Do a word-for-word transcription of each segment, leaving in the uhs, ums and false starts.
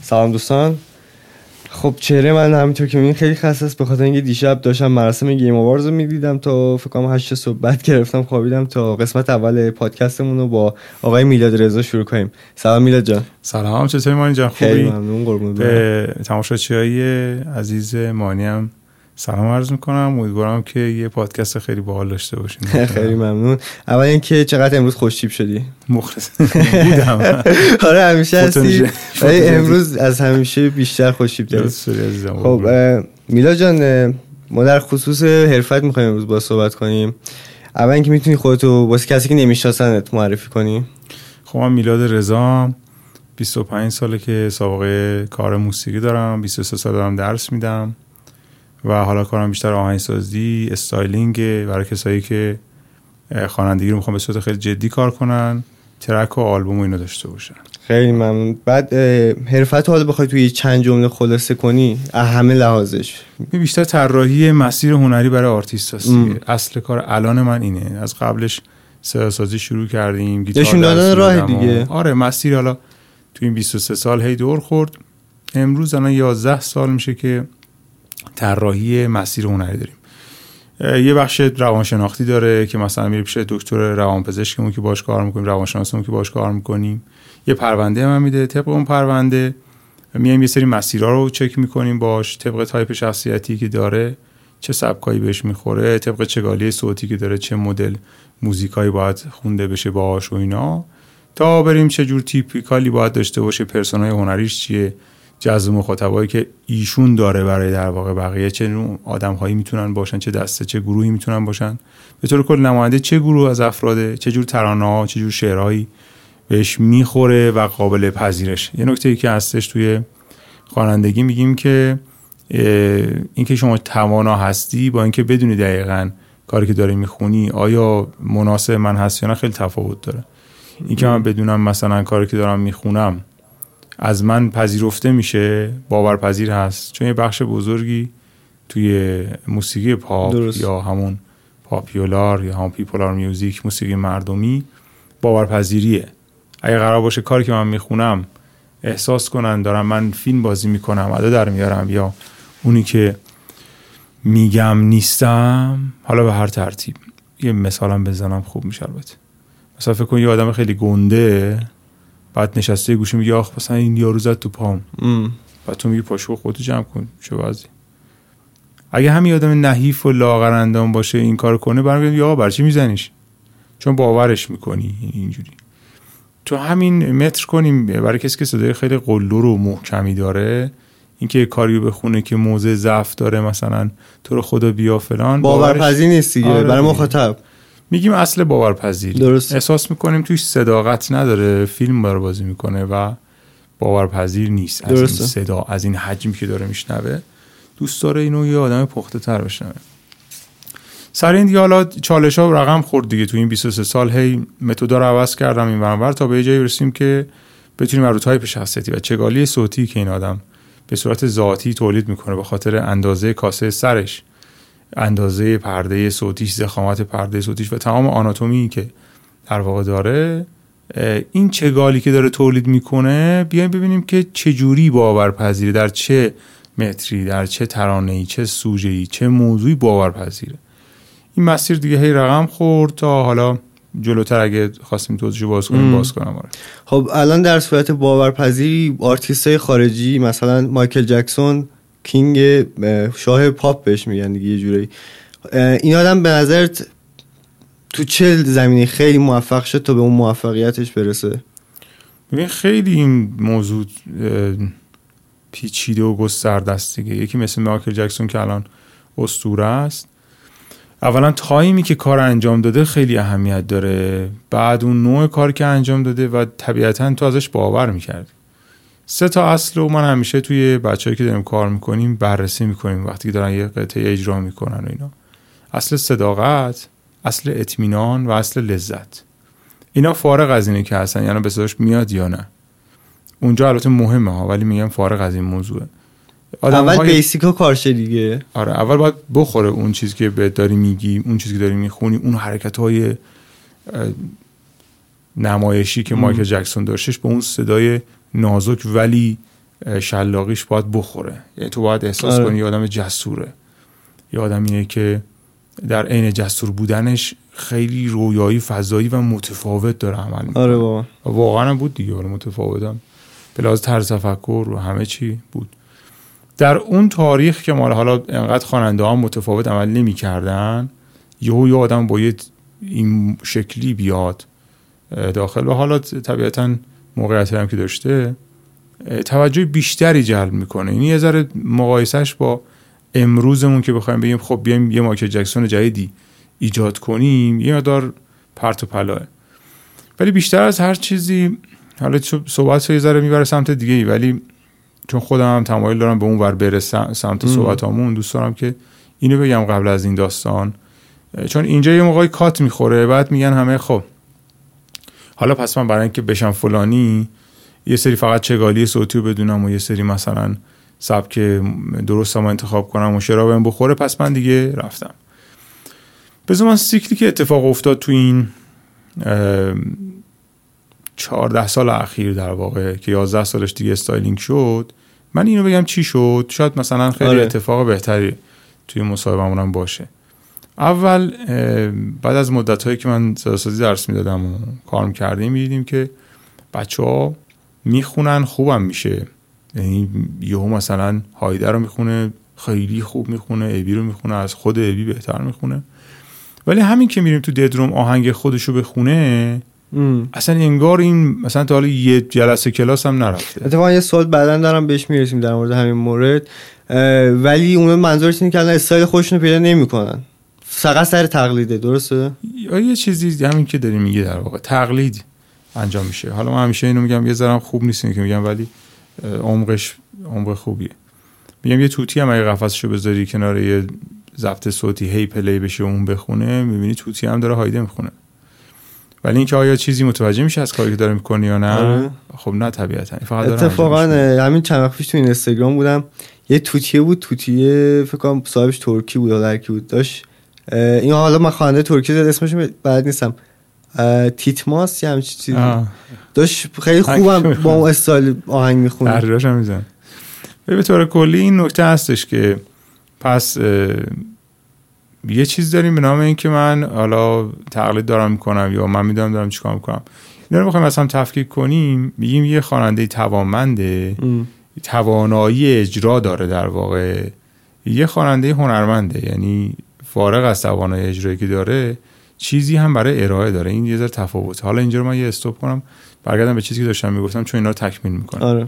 سلام دوستان. خب چهره من همینطور که میبینید خیلی خسته است، به خاطر اینکه دیشب داشتم مراسم گیم آوارز رو میدیدم تا فکر کنم هشت صبح، بعد گرفتم خوابیدم تا قسمت اول پادکستمون رو با آقای میلاد رضا شروع کنیم. سلام میلاد جان. سلام، چطوری مانی جان؟ خوبی؟ خیلی ممنون، قربون. به تماشاچیای عزیز مانی هم سلام عرض میکنم. امیدوارم که یه پادکست خیلی باحال داشته باشین. خیلی ممنون. اول اینکه چقدر امروز خوشتیپ شدی. مخلص بودم. آره همیشه هستی، ولی امروز از همیشه بیشتر خوشتیپ داری. خب میلاد جان، ما در خصوص حرفت میخوایم امروز با صحبت کنیم. اول اینکه میتونی خودتو واسه کسی که نمیشناسنت معرفی کنی؟ خب من میلاد رضا، بیست و پنج ساله که سابقه کار موسیقی دارم، بیست و سه سال دارم درس میدم و حالا کارم بیشتر آهنگسازی، استایلینگ برای کسایی که خوانندگی رو میخوان به صورت خیلی جدی کار کنن، ترک و آلبوم و اینو داشته باشن. خیلی ممنون. بعد حرفتو حالا بخوای توی چند جمله خلاصه کنی همه لحاظش؟ بیشتر طراحی مسیر هنری برای آرتیست هست. اصل کار الان من اینه. از قبلش صداسازی شروع کردیم، گیتار نشون دادن راه دیگه. آره مسیر حالا تو این بیست و سه سال هی دور خورد. امروز الان یازده سال میشه که طراحی مسیر هنری داریم. یه بخش روانشناختی داره که مثلا میره پیش دکتر روانپزشکمون که باهاش کار میکنیم، روانشناسمون که باهاش کار میکنیم، یه پرونده من میده، طبق اون پرونده میایم یه سری مسیرها رو چک میکنیم باش، طبق تایپ شخصیتی که داره، چه سبکایی بهش میخوره، طبق چگالی صوتی که داره، چه مدل موزیکایی باید خونده بشه باهاش و اینا، تا بریم چه جور تیپیکالی باید داشته باشه، پرسونای هنریش چیه، جذب مخاطبایی که ایشون داره برای در واقع بقیه، چه نوع آدم‌هایی میتونن باشن، چه دسته چه گروهی میتونن باشن، به طور کل نماینده چه گروه از افراده، چه جور ترانه‌ها، چه جور شعرهایی بهش میخوره و قابل پذیرش. یه نکته‌ای که هستش توی خوانندگی میگیم که اینکه شما توانا هستی با اینکه بدونی دقیقاً کاری که داری میخونی آیا مناسب من هست یا نه خیلی تفاوت داره. اینکه من بدونم مثلا کاری که دارم میخونم از من پذیرفته میشه، باورپذیر هست، چون یه بخش بزرگی توی موسیقی پاپ درست. یا همون پاپیولار یا همون پیپولار میوزیک، موسیقی مردمی، باورپذیریه. اگه قرار باشه کاری که من میخونم احساس کنن دارم من فیلم بازی میکنم، ادا در میارم، یا اونی که میگم نیستم، حالا به هر ترتیب یه مثالم بزنم خوب میشه. البته مثلا فکر کن یه آدم خیلی گنده بعد نشسته گوشه میگه آخ مثلا این یارو زد تو پام، بعد تو میگی پاشو خودتو جمع کن، چه وضعی؟ اگه همین آدم نحیف و لاغر اندام باشه این کار کنه، برام میگه آقا برای چی میزنیش؟ چون باورش میکنی اینجوری. تو همین متر کنیم برای کسی که صدای خیلی قلدر و محکمی داره، اینکه کاریو بخونه که موضع ضعف داره، مثلا تو رو خدا بیا فلان، باورپذیر نیست دیگه. آره برای مخاطب میگیم اصل باورپذیری. درست. احساس میکنیم توش صداقت نداره، فیلم داره بازی میکنه و باورپذیر نیست. از درسته. این صدا، از این حجمی که داره میشنوه، دوست داره اینو یه آدم پخته تر بشنوه. سر این دیگه حالا چالش ها رقم خورد دیگه. تو این بیست و سه سال هی متدا رو عوض کردم این ور تا به جایی برسیم که بتونیم رو تایپ شخصیتی و چگالی صوتی که این آدم به صورت ذاتی تولید میکنه، به خاطر اندازه کاسه سرش، اندازه پرده صوتیش، ضخامت پرده صوتیش و تمام آناتومی که در واقع داره، این چگالی که داره تولید میکنه، بیایم ببینیم که چه جوری باورپذیره، در چه متری، در چه ترانه‌ای، چه سوژه‌ای، چه موضوعی باورپذیره. این مسیر دیگه هی رقم خورد تا حالا جلوتر اگه خواستیم توضیحو باز کنیم باز کنم. آره. خب الان در صورت باورپذیری آرتیستای خارجی مثلا مایکل جکسون کینگ شاه پاپ بهش میگن دیگه یه جوری، این آدم به نظرت تو چه زمینه خیلی موفق شد تا به اون موفقیتش برسه؟ ببین خیلی این موضوع پیچیده و گسترده است دیگه. یکی مثل مایکل جکسون که الان اسطوره است، اولا تایمی که کار انجام داده خیلی اهمیت داره، بعد اون نوع کار که انجام داده و طبیعتاً تو ازش باور میکردی. سه تا اصل رو من همیشه توی بچه‌ای که داریم کار میکنیم بررسی میکنیم وقتی دارن یه قطعه اجرا میکنن و اینا. اصل صداقت، اصل اطمینان و اصل لذت. اینا فارغ از اینه که هستن یعنی به صداش میاد یا نه. اونجا البته مهمه ها، ولی میگم فارغ از این موضوعه. اول های... بیسیکا کارشه دیگه. آره اول باید بخوره اون چیزی که بهت داری میگی، اون چیزی که داری میخونی، اون حرکت‌های نمایشی که مایکل جکسون داشتش با اون صدای نازک ولی شلاقیش باید بخوره. یعنی تو باید احساس آره. کنی یه آدم جسوره، یه آدمیه که در عین جسور بودنش خیلی رویایی فضایی و متفاوت داره عمل میکنه. آره واقعا واقعا بود دیگه، ولی متفاوتم به لحاظ طرز تفکر و همه چی بود. در اون تاریخ که مال حالا انقدر خواننده ها متفاوت عمل نمی کردن، یهو یه آدم باید این شکلی بیاد داخل و حالا طبیعتاً موقعیت هم که داشته توجه بیشتری جلب میکنه. این یه ذره مقایسش با امروزمون که بخوایم بگیم خب بیایم یه مایکل جکسون جدیدی ایجاد کنیم، یه مقدار پرت و پلاه. ولی بیشتر از هر چیزی حالا صحبت یه ذره میبره سمت دیگه ای، ولی چون خودم هم تمایل دارم به اون ور بره سمت صحبتامون، دوست دارم که اینو بگم قبل از این داستان، چون اینجا یه موقعی کات میخوره. بعد میگن همه خب حالا پس من برای اینکه بشم فلانی یه سری فقط چگالی صوتی رو بدونم و یه سری مثلا سبک درست هم انتخاب کنم و شرابم بخوره، پس من دیگه رفتم. بذار من سیکلی که اتفاق افتاد تو این چهارده سال اخیر در واقع که یازده سالش دیگه استایلینگ شد، من اینو بگم چی شد. شاید مثلا خیلی آره. اتفاق بهتری توی مصاحبه‌مون هم باشه. اول بعد از مدت‌هایی که من صداسازی درس میدادم و کار می‌کردیم، می‌دیدیم که بچه‌ها میخونن خوبم میشه. یعنی یهو مثلا هایده رو میخونه خیلی خوب میخونه، ابی رو میخونه از خود ابی بهتر میخونه، ولی همین که میریم تو ددروم آهنگ خودشو بخونه ام. اصلا انگار این مثلا تا حالا یه جلسه کلاس هم نرفته. اتفاقا یه سوال بعداً دارم بهش میرسیم در مورد همین مورد، ولی اون منظورش اینه که الان استایل خودشونو پیدا نمیکنن، فقط سر تقلیده. درسته؟ یا یه چیزی همین که داری میگی در واقع تقلید انجام میشه. حالا من همیشه اینو میگم، یه ذره خوب نیست که میگم، ولی عمقش عمق خوبیه. میگم یه توتی هم اگه قفسشو بذاری کنار یه ضبط صوتی هی پلی بشه اون بخونه، میبینی توتی هم داره هایده میخونه. ولی اینکه آیا چیزی متوجه میشه از کاری که داره میکنی یا نه؟ آره. خب نه طبیعتا. فقط اتفاقا همین چند وقت پیش تو اینستاگرام بودم، یه توتیه بود، توتیه فکر کنم صاحبش ترکی بود یا کی بود، داشت این حالا من خواننده ترکی زد اسمش بعد نیستم، تیتماس یا همچین چیزی داشت، خیلی خوبم با اون استایل آهنگ میخونه. تحریراش هم میزن. به طور کلی این نکته هستش که پس یه چیز داریم به نام این که من حالا تقلید دارم میکنم یا من میدونم دارم چیکار میکنم. اینا رو میخوایم مثلا تفکیک کنیم، میگیم یه خواننده توانمنده، توانایی اجرا داره در واقع، یه خواننده هنرمنده، یعنی فارغ از توانایی اجرایی که داره چیزی هم برای ارائه داره. این یه ذره تفاوته. حالا اینجا رو من یه استاپ کنم برگردم به چیزی که داشتم میگفتم، چون اینا رو تکمیل میکنم. آره.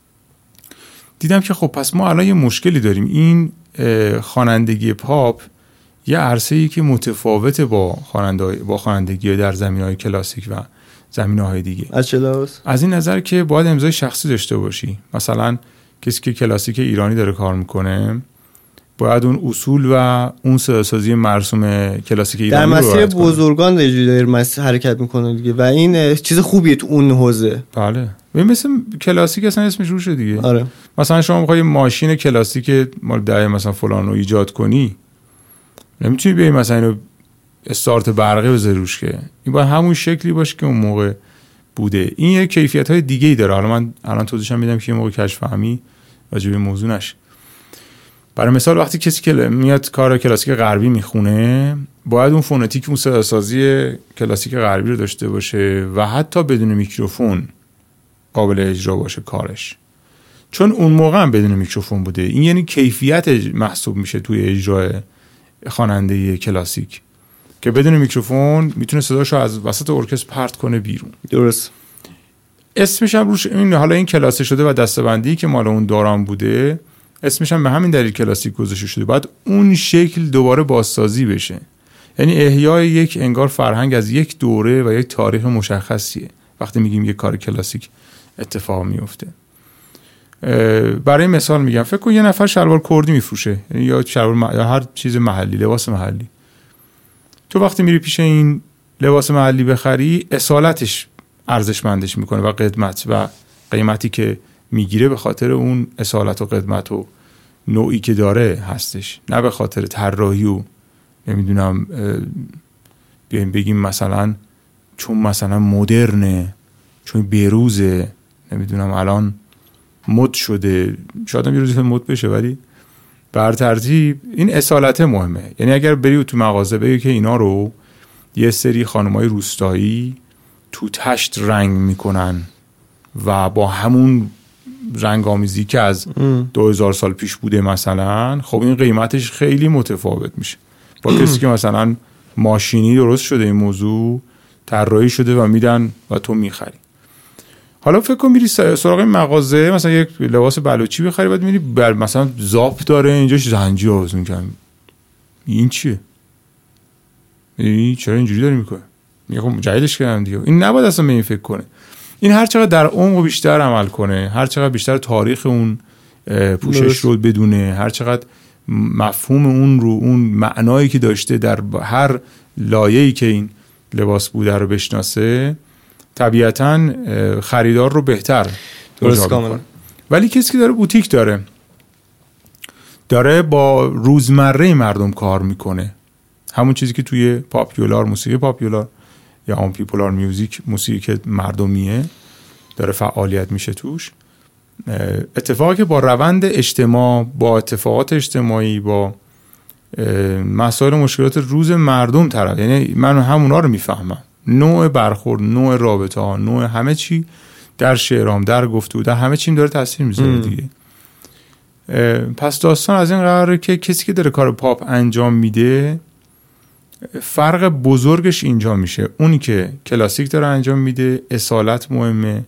دیدم که خب پس ما الان یه مشکلی داریم. این خوانندگی پاپ یه عرصه‌ای که متفاوته با خواننده با خوانندگی در زمینه‌های کلاسیک و زمینه‌های دیگه. از چه لحاظ؟ از این نظر که باید امضای شخصی داشته باشی. مثلا کسی که کلاسیک ایرانی داره کار میکنه باید اون اصول و اون صداسازی مرسوم کلاسیک ایرانی در مسیر بزرگان داره مسیر حرکت میکنه دیگه و این چیز خوبیه تو اون حوزه. بله. ببین مثل کلاسیک اصلا اسمش روشه دیگه. آره. مثلا شما می‌خوای ماشین کلاسیک مال دهه مثلا فلان رو ایجاد کنی، نمیتونی بیای مثلا اینو استارت برقی بذاری روش، که این باید همون شکلی باشه که اون موقع بوده. این یه کیفیت‌های دیگه‌ای داره. حالا من الان توضیحش میدم که این موقع کشف فهمی راجع به موضوع نشه. برای مثال وقتی کسی که میاد کار کلاسیک غربی میخونه باید اون فونتیک اون صداسازی کلاسیک غربی رو داشته باشه و حتی بدون میکروفون قابل اجرا باشه کارش، چون اون موقع هم بدون میکروفون بوده. این یعنی کیفیت محسوب میشه توی اجرای خواننده کلاسیک که بدون میکروفون میتونه صداشو از وسط ارکستر پرت کنه بیرون. درست. اسمش هم روش این حالا این کلاسه شده و دسته‌بندی که مال اون دوران بوده اسمش هم به همین دلیل کلاسیک گذاشته شده. بعد اون شکل دوباره بازسازی بشه، یعنی احیای یک انگار فرهنگ از یک دوره و یک تاریخ مشخصیه وقتی میگیم یک کار کلاسیک اتفاق میفته. برای مثال میگم فکر کن یه نفر شلوار کردی میفروشه، یعنی یا شلوار م... یا هر چیز محلی، لباس محلی. تو وقتی میری پیش این لباس محلی بخری، اصالتش ارزشمندش میکنه و قدمت و قیمتی که میگیره به خاطر اون اصالت و قدمت و نوعی که داره هستش، نه به خاطر طراحی و نمیدونم بیایم بگیم مثلا چون مثلا مدرنه، چون بروزه، نمیدونم الان مد شده، شاید هم یه روزی مد بشه، ولی بر ترتیب این اصالت مهمه. یعنی اگر بری تو مغازه بگی که اینا رو یه سری خانمای روستایی تو تشت رنگ میکنن و با همون رنگ آمیزی که از دو هزار سال پیش بوده مثلا، خب این قیمتش خیلی متفاوت میشه با کسی که مثلا ماشینی درست شده این موضوع طراحی شده و میدن و تو میخری. حالا فکر کن میری سراغ مغازه مثلا یک لباس بلوچی بخری، بعد میری بر مثلا زاپ داره اینجاش زنجیر آویز میکنن، این چیه؟ این چرا اینجوری داری میکنه؟ میگه خب جایدش کردم دیگه. این نباید اصلا به این فکر کنه. این هر چقدر در عمق بیشتر عمل کنه، هر چقدر بیشتر تاریخ اون پوشش رو بدونه، هر چقدر مفهوم اون رو، اون معنایی که داشته در هر لایه‌ای که این لباس بوده رو بشناسه، طبیعتاً خریدار رو بهتر درست کاملا. ولی کسی که داره بوتیک داره داره با روزمره مردم کار میکنه، همون چیزی که توی پاپیولار، موسیقی پاپیولار یا آن پیپولار میوزیک، موسیقی که مردمیه داره فعالیت میشه توش، اتفاقی که با روند اجتماع، با اتفاقات اجتماعی، با مسائل و مشکلات روز مردم طرف، یعنی من همونا رو میفهمم، نوع برخورد، نوع رابطه ها، نوع همه چی در شعرام، در گفتگو، در همه چیم داره تاثیر میذاره دیگه. پس داستان از این قراره که کسی که داره کار پاپ انجام میده، فرق بزرگش اینجا میشه. اونی که کلاسیک داره انجام میده اصالت مهمه،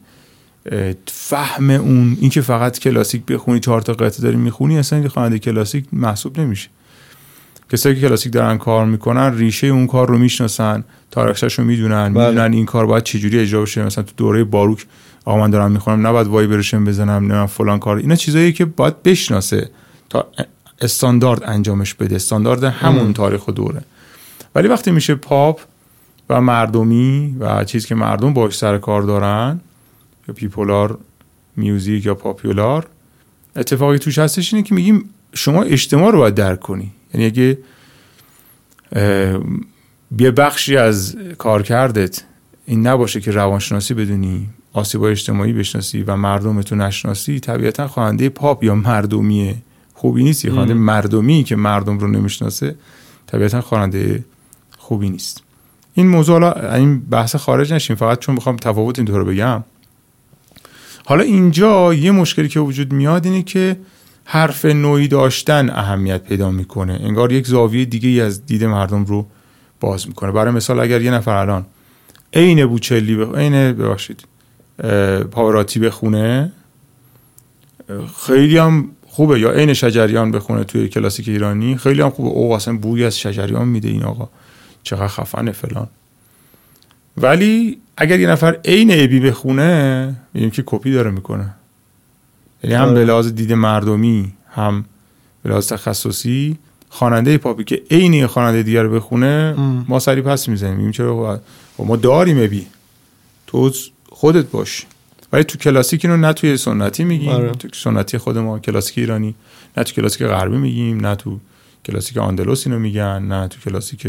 فهم اون، این که فقط کلاسیک بخونی چهار تا قطعه داری میخونی اصلا که خواننده کلاسیک محسوب نمیشه. کسایی که کلاسیک دارن کار میکنن ریشه اون کار رو میشناسن، تاریخش رو میدونن، میدونن این کار باید چجوری اجرا بشه. مثلا تو دوره باروک آقا من دارم میخونم نباید وایبرشن بزنم، نه فلان کار، اینا چیزایی که باید بشناسه تا استاندارد انجامش بده، استاندارد همون تاریخ و دوره. ولی وقتی میشه پاپ و مردمی و چیزی که مردم باهاش سر کار دارن یا پیپولار میوزیک یا پاپیولار، اتفاقی توش هستش اینه که میگیم شما اجتماع رو باید درک کنی. یعنی اگه یه بخشی از کارکردت این نباشه که روانشناسی بدونی، آسیب‌های اجتماعی بشناسی و مردمتو نشناسی، طبیعتا خواننده پاپ یا مردمی خوبی نیست. خواننده مردمی که مردم رو نمیشناسه طبیعتا خواننده خوبی نیست. این موضوع، حالا این بحث خارج نشیم، فقط چون میخوام تفاوت این رو بگم. حالا اینجا یه مشکلی که وجود میاد اینه که حرف نوعی داشتن اهمیت پیدا میکنه، انگار یک زاویه دیگه از دید مردم رو باز میکنه. برای مثال اگر یه نفر الان عین بوچلی بخ... عین ببخشید پاوراتی بخونه خیلی هم خوبه، یا عین شجریان بخونه توی کلاسیک ایرانی خیلی هم خوبه، او اصلا بوی از شجریان میده این آقا چقدر خفنه فلان. ولی اگر یه نفر عین ابی بخونه میگیم که کپی داره میکنه. یعنی هم به لحاظ دید مردمی هم به لحاظ تخصصی خواننده پاپی که عین خواننده دیگر رو بخونه ام. ما سری پس میزنیم، میگیم چرا ما داریم ابی، تو خودت باش. ولی تو کلاسیک اینو نه توی سنتی میگیم آره. تو سنتی خود ما کلاسیک ایرانی، نه تو کلاسیک غربی میگیم، نه تو کلاسیک آندلوس اینو میگن، نه تو کلاسیک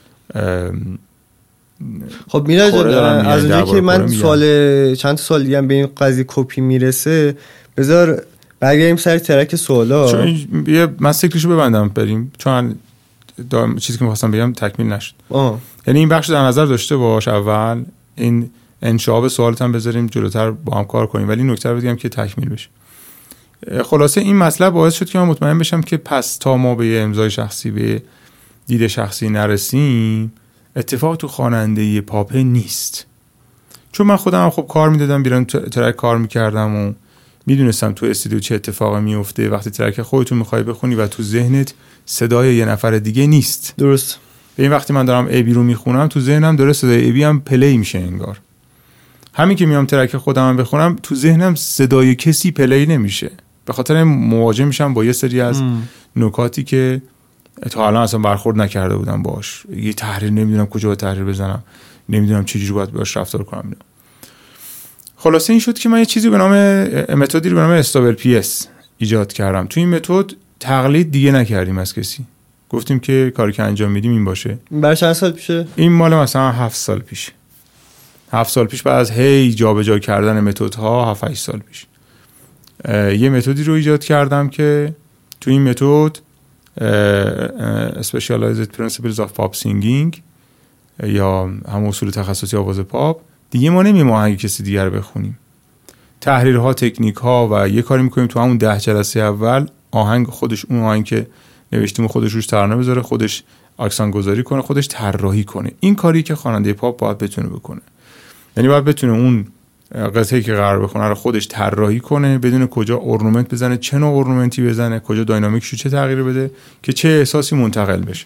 خب میراج از اونجایی که من سوال چند سال دیگه به این قضیه کپی میرسه، بذار برگردیم سر ترک سوالا. چون یه من سیکلشو ببندم بریم، چون چیزی که می‌خواستم بگم تکمیل نشد. آه. یعنی این بخش در نظر داشته باش، اول این انشعاب سوالت هم بذاریم جلوتر با هم کار کنیم، ولی نکته رو بگم که تکمیل بشه. خلاصه این مطلب باعث شد که من مطمئن بشم که پس تا ما به امضای شخصی، به دید شخصی نرسیم، اتفاق تو خواننده پاپ نیست. چون من خودم هم خب کار میدادم، بیرون ترک کار میکردم و میدونستم تو استودیو چه اتفاقی میفته وقتی ترک خودتون میخوای بخونی و تو ذهنت صدای یه نفر دیگه نیست. درست. به این وقتی من دارم ابی رو میخونم تو ذهنم داره صدای ابی هم پلی میشه انگار. همین که میام ترک خودم هم بخونم تو ذهنم صدای کسی پلی نمیشه. به خاطر مواجه میشم با یه سری از ام. نکاتی که تا الان اصلا برخورد نکرده بودم باش. یه تحریر نمیدونم کجا باید تحریر بزنم، نمیدونم چه جوری باید باش رفتار کنم. خلاصه این شد که من یه چیزی به نام متدی رو به نام استابل پی اس ایجاد کردم. تو این متد تقلید دیگه نکردیم از کسی، گفتیم که کاری که انجام میدیم این باشه. برای چند سال پیشه؟ این مال مثلا هفت سال پیش. هفت سال پیش بعد از هی جابجا کردن متدها، هفت هشت سال پیش یه متدی رو ایجاد کردم که تو این متد Specialized Principles of Pop Singing یا هم اصول تخصصی آواز پاپ، دیگه ما نمی‌ریم آهنگ کسی دیگر بخونیم. تحریرها، تکنیک ها و یه کاری میکنیم تو همون ده جلسه اول آهنگ خودش، اون آهنگ که نوشتیم خودش روش ترانه بذاره، خودش اکسان گذاری کنه، خودش طراحی کنه. این کاری که خواننده پاپ باید بتونه بکنه، یعنی باید بتونه اون قطعه‌ای که قرار بخونه رو خودش طراحی کنه، بدون کجا اورنومنت بزنه، چه نوع اورنومنتی بزنه، کجا داینامیکشو چه تغییر بده که چه احساسی منتقل بشه.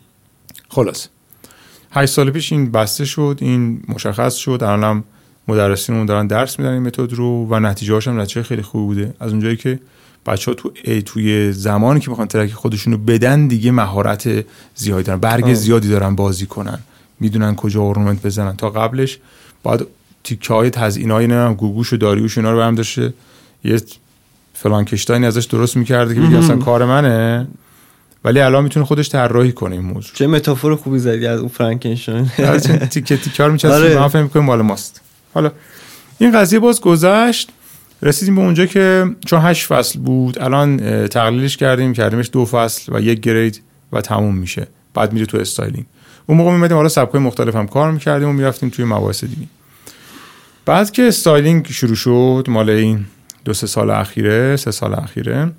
خلاص هشت سال پیش این بسته شد، این مشخص شد، الانم مدرسینمون دارن درس میدن این متد رو و نتیجه‌هاش هم نتیجه خیلی خوب بوده. از اونجایی که بچه‌ها تو توی زمانی که میخوان ترک خودشونو بدن دیگه مهارت زیادی دارن، برگ آه. زیادی دارن بازی کنن، میدونن کجا اورنومنت بزنن. تا قبلش باید تیکه‌های تزیینای نمیدونم گوگوش و داریوش اینا رو برام داشته یه فلان کشتاینی ازش درست می‌کرده که بگه اصلا کار منه، ولی الان میتونه خودش طراحی کنه این موضوع. چه متافور خوبی زدی از اون فرانکنشتاین. تیکه تیکار میچسبه ما فهم می‌کنیم مال ماست. حالا این قضیه باز گذشت، رسیدیم به اونجا که چون هشت فصل بود الان تقلیلش کردیم کردیمش دو فصل و یک گرید و تموم میشه، بعد میره تو استایلینگ. اون موقع میمدیم حالا سبکای مختلف هم کار میکردیم و میرفتیم توی مباحث دیگه. بعد که استایلینگ شروع شد مال این دو سه سال اخیره سه سال اخیره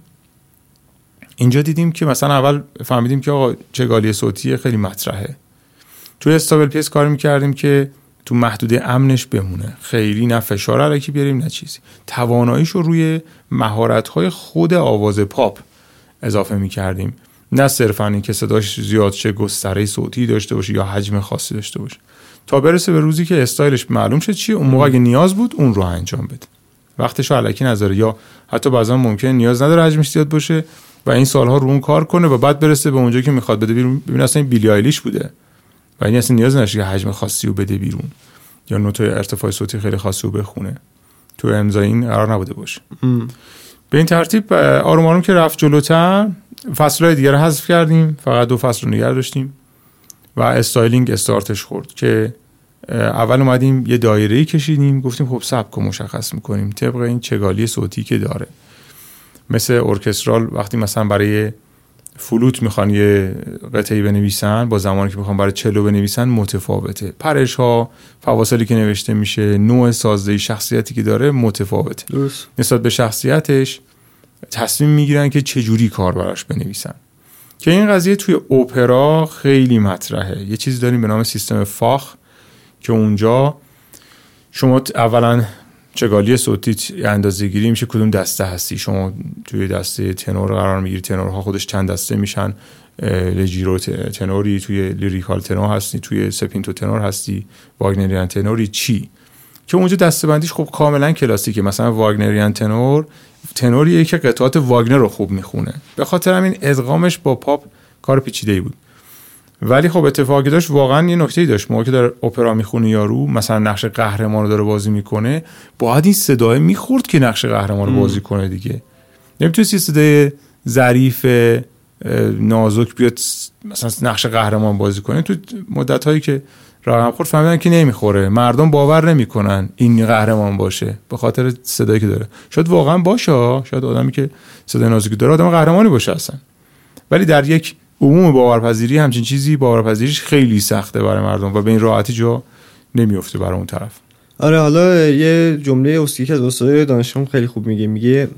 اینجا دیدیم که مثلا اول فهمیدیم که آقا چگالی صوتی خیلی مطرحه. توی استابل پیس کار میکردیم که تو محدوده امنش بمونه، خیلی نه فشار الکی بیاریم نه چیزی. تواناییشو روی مهارت‌های خود آواز پاپ اضافه می‌کردیم، نه صرفاً این که صداش زیاد شه، گستره صوتی داشته باشه یا حجم خاصی داشته باشه، تا برسه به روزی که استایلش معلوم شد چیه، اون موقع اگه نیاز بود اون رو انجام بده، وقتشو الکی نذاره، یا حتی بعضا ممکنه نیاز نداره حجمش زیاد باشه و این سالها رو اون کار کنه و بعد برسه به اونجا که میخواد بده بیرون. ببین اصلا این بیلی آیلیش بوده و این اصلا نیاز نشه که حجم خاصی رو بده بیرون یا نوت ارتفاع صوتی خیلی خاصی رو بخونه، تو امضا این قرار نبوده باشه. ام. به این ترتیب آروم آروم که رفت جلوتر فصلهای دیگر رو حذف کردیم، فقط دو فصل رو نگه داشتیم و استایلینگ استارتش خورد که اول اومدیم یه دایره‌ای کشیدیم، گفتیم خب سبک رو مشخص میکنیم طبق این چگالی صوتی که داره. مثل ارکسترال وقتی مثلا برای فلوت میخوان یه قطعی بنویسن با زمانی که میخوان برای چلو بنویسن متفاوته، پرش ها، فواصلی که نوشته میشه، نوع سازدهی، شخصیتی که داره متفاوته. درست. نسبت به شخصیتش تصمیم میگیرن که چجوری کار براش بنویسن، که این قضیه توی اپرا خیلی مطرحه. یه چیزی داریم به نام سیستم فاخ که اونجا شما اولا چگالی صوتی اندازه‌گیری میشه کدوم دسته هستی. شما توی دسته تنور قرار میگیری، تنورها خودش چند دسته میشن، لژیرو تنوری، توی لیریکال تنور هستی، توی سپینتو تنور هستی، واگنریان تنوری، چی که اونجا دسته بندیش خب کاملا کلاسیکه. مثلا واگنریان تنور تنوریه که قطعات واگنر رو خوب میخونه، به خاطر همین ادغامش با پاپ کار پیچیده‌ای بود. ولی خب اتفاقی داشت، واقعا یه نکته‌ای داشت، موقعی که داره اپرا میخونه یارو مثلا نقش قهرمان رو داره بازی میکنه، باید این صدای میخورد که نقش قهرمان رو بازی کنه دیگه. نمیتونه صدای ظریف نازک بیاد مثلا نقش قهرمان بازی کنه. تو مدت‌هایی که رقم خورد فهمیدن که نمیخوره، مردم باور نمیکنن این قهرمان باشه به خاطر صدایی که داره. شاید واقعا باشه، شاید آدمی که صدای نازکی داره آدم قهرمانی باشه اصلا، ولی در یک عموم باورپذیری همچین چیزی باورپذیریش خیلی سخته برای مردم و به این راحتی جا نمیفته برای اون طرف. آره حالا یه جمله اسکی که از استاد دانشگاه خیلی خوب میگه، میگه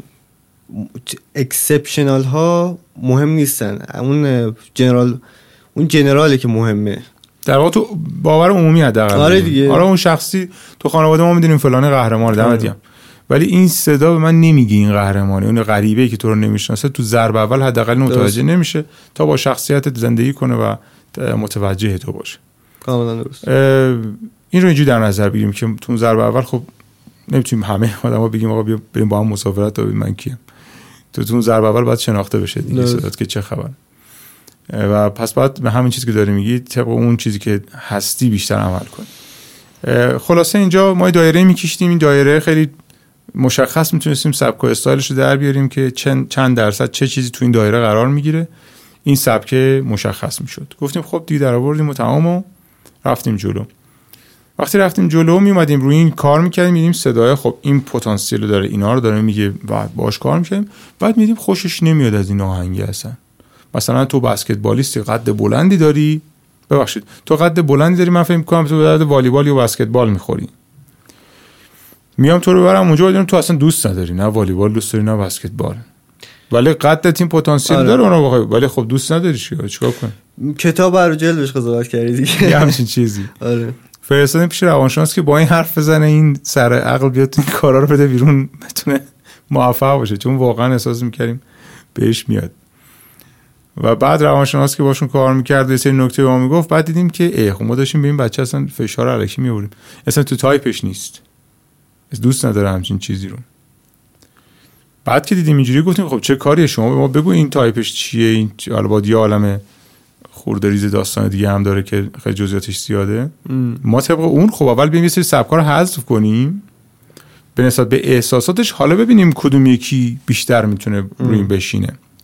اکسپشنال ها مهم نیستن، اون جنرال اون جنراله که مهمه. در واقع تو باور عمومی حداقل. آره دیگه. آره اون شخصی تو خانواده ما میدونیم فلان قهرمان دمتیم، ولی این صدا به من نمیگه این قهرمانی، اون غریبه‌ای که تو رو نمیشناسه تو ضرب اول حداقل متوجه نمیشه تا با شخصیتت زندگی کنه و متوجه تو باشه. کاملا درست. این رو اینجوری در نظر بگیریم که تو ضرب اول خب نمیتونیم همه آدما بگیم آقا بیا بریم با هم مسافرت تا ببین من کیم. تو تو ضرب اول باید شناخته بشه دیگه صدات که چه خبر، و پس باید به همین چیزی که داری میگی طبق اون چیزی که هستی بیشتر عمل کنی. خلاصه اینجا ما دایره میکشیدیم، این دایره خیلی مشخص میتونستیم سبک و استایلش رو در بیاریم که چند چند درصد چه چیزی تو این دایره قرار میگیره، این سبک مشخص میشد. گفتیم خب دیگه در آوردیم و تمام و رفتیم جلو. وقتی رفتیم جلو میومدیم روی این کار میکردیم، میدیم صدای خب این پتانسیل داره، اینا رو داره میگه و باهاش کار میکنیم. بعد میدیم خوشش نمیاد از این آهنگ اصلا. مثلا تو بسکتبالیستی، قد بلندی داری، ببخشید تو قد بلندی داری، من فکر می‌کنم تو به درد والیبال یا بسکتبال میخوری. میام تو رو برام اونجا ببینم تو اصلا دوست نداری، نه والیبال دوست داری نه بسکتبال، ولی قدت این پتانسیل آره. داره اونو بخوای، ولی خب دوست نداری چیکار کنی؟ کتاب رو جلدش قضاوت کردی دیگه. یه همچین چیزی. آره. فرستادیم پیش روانشناس که با این حرف بزنه، این سر عقل بیاد تو این کارا رو بده بیرون، بتونه موفق باشه، چون واقعا احساس می‌کردیم بهش میاد. و بعد روانشناس که باشون کار می‌کرد یه سری نکته به ما میگفت، بعد دیدیم که ای خب ما داشتیم به این بچه اصلا فشار الکی می‌آوریم، اصلا تو تایپش نیست، دوست نداره همچین چیزی رو. بعد که دیدیم اینجوری گفتیم خب چه کاریه، شما به ما بگو این تایپش چیه، این حالا با یه عالمه خوردریز داستان دیگه هم داره که خیلی جزئیاتش زیاده. ام. ما طبق اون خب اول بریم یه سری سبکا رو حذف کنیم به نسبت به احساساتش، حالا ببینیم کدوم یکی بیشتر میتونه روی این بشینه.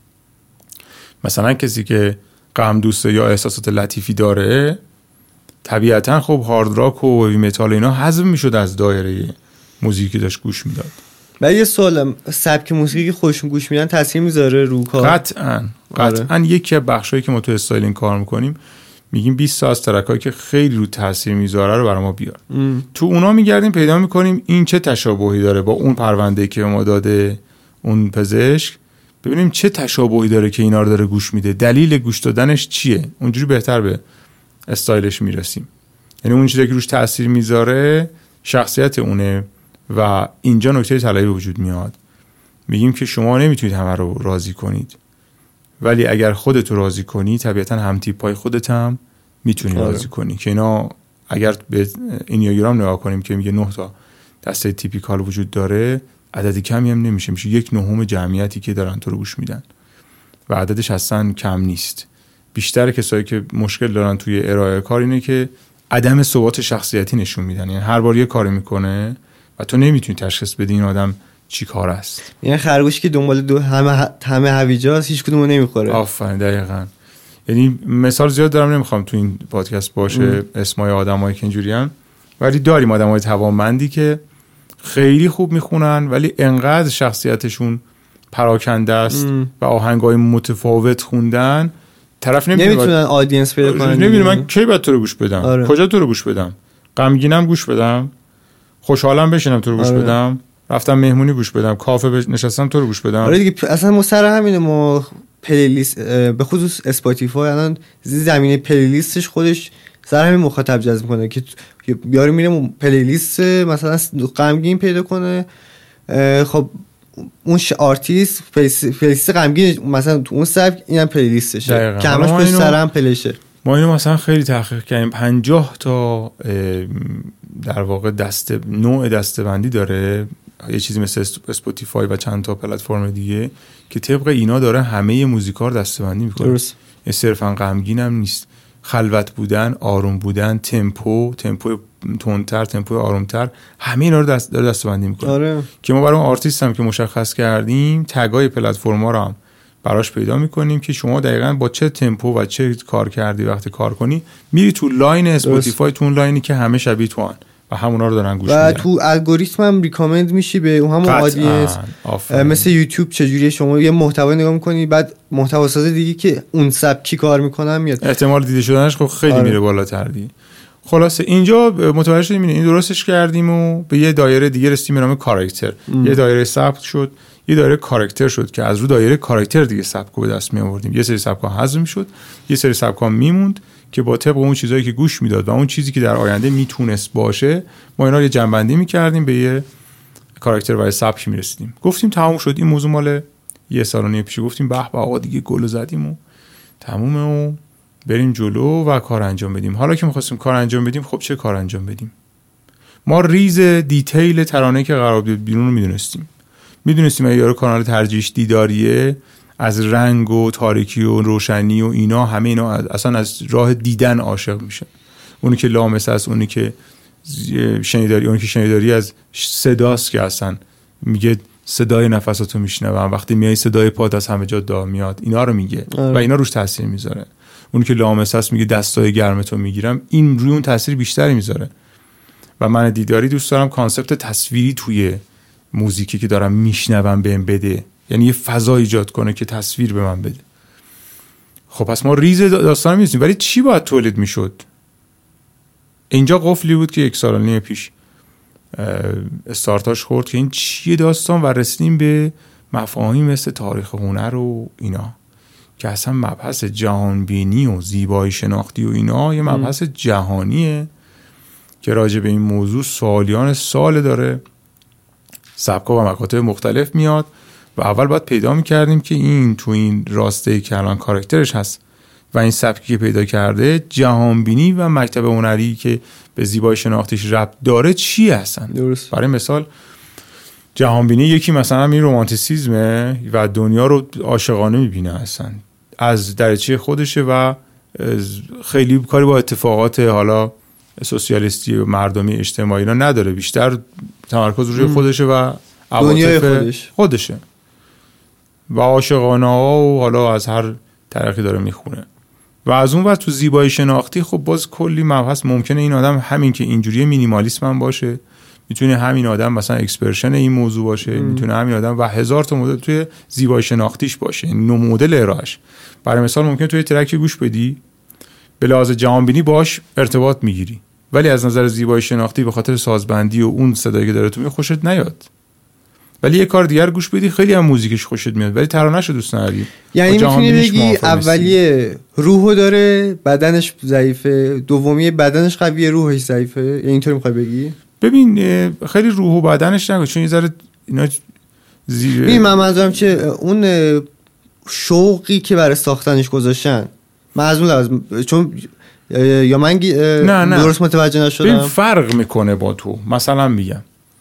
مثلا کسی که غم دوسته یا احساسات لطیفی داره، طبیعتا خب هارد راک و هیوی متال اینا حذف میشد از دایره موزیکی داشت گوش میداد. و یه سوالم، سبک موسیقی که خودشون گوش میدن تاثیر میذاره رو کار؟ قطعاً قطعاً. یکی از بخشایی که ما تو استایلینگ کار میکنیم میگیم بیست تا از ترکایی که خیلی رو تاثیر میذاره رو برای ما بیار. ام. تو اونا میگردیم پیدا میکنیم این چه تشابهی داره با اون پرونده‌ای که ما داده اون پزشک، ببینیم چه تشابهی داره که اینا رو داره گوش میده، دلیل گوش دادنش چیه، اونجوری بهتر به استایلش میرسیم. یعنی اون چیزی که روش تاثیر میذاره شخصیت اونه و اینجا نکته طلایی به وجود میاد. میگیم که شما نمیتونید همه رو راضی کنید، ولی اگر خودت رو راضی کنی طبیعتا هم تیپای خودت هم میتونی راضی کنی. که اینا اگر به اینیاگرام نگاه کنیم که میگه نه تا دسته تیپیکال وجود داره، عددی کمی هم نمیشه، میشه یک نهم جمعیتی که دارن تو رو گوش میدن و عددش اصلا کم نیست. بیشتر کسایی که مشکل دارن توی ارائه کار اینه که عدم ثبات شخصیتی نشون میدن، یعنی هر بار یه کاری میکنه و تو نمیتونی تشخیص بدی این آدم چی کار است. یعنی خرگوشی که دنبال دو همه همه هویجاست هیچ کدومو نمیخوره. آفرین، دقیقاً. یعنی مثال زیاد دارم، نمیخوام تو این پادکست باشه ام. اسمای آدمایی که اینجوریان، ولی داریم آدمای توانمندی که خیلی خوب میخونن ولی انقدر شخصیتشون پراکنده است ام. و آهنگای متفاوت خوندن طرف نمیتونن آدینس پیدا کنن. نمیدونم من کی باید تو رو گوش بدم. آره. کجا تو رو گوش بدم؟ غمگینم گوش بدم، خوشحالم بشینم تو رو گوش آره. بدم، رفتم مهمونی گوش بدم، کافه بش... نشستم تو رو گوش بدم. آره دیگه، اصلا ما سر همینه، ما پلیلیست به خصوص اسپاتیفای الان زمینه پلیلیستش خودش سر همین مخاطب جذب میکنه که یارو میره پلیلیست مثلا غمگین پیدا کنه، خب اون آرتیست پلیلیست غمگین مثلا تو اون سبک اینم پلیلیستشه که همش پشت سر هم پلیشه. ما اینو مثلا خیلی تحقیق کردیم، پنجاه تا در واقع دسته نوع دسته‌بندی داره، یه چیزی مثل اسپاتیفای و چند تا پلتفرم دیگه که طبق اینا داره همه موزیکا رو دسته‌بندی میکنه. درست. صرفا غمگین هم نیست، خلوت بودن، آروم بودن، تمپو، تمپو تندتر، تمپو آرومتر، همه اینا رو دست داره دسته‌بندی میکنه. آره. که ما برای اون آرتیست هم که مشخص کردیم تگای پلتفرما رو هم براش پیدا میکنیم که شما دقیقاً با چه تمپو و چه کار کردی وقتی کار کنی میری تو لاین اسپاتیفای، تو اون لاینی که همه شبیه تو هن و همونا رو دارن گوش میدن و تو الگوریتم هم ریکامند میشی به اون همون آدینس. مثل یوتیوب چجوریه، شما یه محتوا نگاه میکنی بعد محتوا ساز دیگه که اون سبکی کار میکنن میاد، احتمال دیده شدنش خب خیلی آره. میره بالاتر دی. خلاصه اینجا متوجه شدیم این درستش کردیم و به یه دایره دیگه رسیدیم به نام کاراکتر. یه دایره ثبت شد، یه دایره کاراکتر شد که از رو دایره کاراکتر دیگه سبکو به دست می آوردیم. یه سری سبکا حذف میشد، یه سری سبکا میموند که با طبق اون چیزایی که گوش میداد و اون چیزی که در آینده میتونست باشه ما اینا رو یه جنبندی میکردیم، به یه کاراکتر و یه سبک میرسیدیم. گفتیم تموم شد این موضوع، مال یه سال و نیم پیش گفتیم به به آقا دیگه گل زدیم و تمومه و بریم جلو و کار انجام بدیم. حالا که می‌خواستیم کار انجام بدیم، خب چه کار انجام بدیم؟ ما ریز دیتیل ترانه که قرار بود بیرون رو میدونستیم. میدونستیم اگه یارو کانال ترجیحش دیداریه، از رنگ و تاریکی و روشنی و اینا همه اینا اصلا از راه دیدن عاشق میشه. اونی که لامس است، اونی که شنیداری، اونی که شنیداری از صداست که اصلا میگه صدای نفساتو میشنوم، وقتی میای صدای پات از همه جا دا میاد، اینا رو میگه آره. و اینا روش تاثیر میذاره. اون که لامس است میگه دستای گرمتو میگیرم، این روی اون تاثیر بیشتری میذاره. و من دیداری دوست دارم کانسپت تصویری توی موزیکی که دارم میشنوم بهم بده، یعنی یه فضا ایجاد کنه که تصویر به من بده. خب پس ما ریز داستان می‌دونیم، ولی چی باید تولید میشد؟ اینجا قفلی بود که یک سال و نیم پیش استارتاش خورد که این چیه داستان، و رسیدیم به مفاهیم مثل تاریخ هنر و اینا که اصلا مبحث جهانبینی و زیبایی شناختی و اینا یه مبحث جهانیه که راجع به این موضوع سالیان سال داره، سبکا و مکاتب مختلف میاد و اول باید پیدا میکردیم که این تو این راسته که الان کاراکترش هست و این سبکی که پیدا کرده جهانبینی و مکتب هنری که به زیبایی شناختیش ربط داره چی هستن. درست. برای مثال جهانبینی یکی مثلا این رومانتیسیزمه و دنیا رو عاشقانه میبینه، اصلا از درجه خودشه و خیلی کاری با اتفاقات حالا سوسیالیستی و مردمی اجتماعی اینا نداره، بیشتر تمرکز روی خودشه و دنیای خودش. خودشه و عاشقانه ها و حالا از هر طریقی داره میخونه. و از اون وقت تو زیبایی شناختی خب باز کلی مبحث ممکنه این آدم همین که اینجوری مینیمالیسم هم باشه، میتونه همین آدم مثلا اکسپرشن این موضوع باشه، میتونه همین آدم و هزار تا مدل توی زیبایی شناختیش باشه، نو مدل ارائهش. برای مثال ممکنه توی ترک گوش بدی به لحاظ جهانبینی باش ارتباط میگیری، ولی از نظر زیبایی شناختی به خاطر سازبندی و اون صدایی که داره تو می خوشت نیاد. ولی یه کار دیگر گوش بدی خیلی هم موزیکش خوشت میاد ولی ترانه‌شو دوست نداری. یعنی میتونی بگی اولیه روحو داره بدنش ضعیفه، دومی بدنش قویه روحش ضعیفه، یعنی اینطوری میخوای بگی؟ ببین خیلی روح و بدنش نگو، چون یه ذره اینا زیر ببین من منظورم چه اون شوقی که برای ساختنش گذاشتن معزول لازم، چون یا من نه نه. درست متوجه نشدم. ببین فرق میکنه با تو. مثلا میگم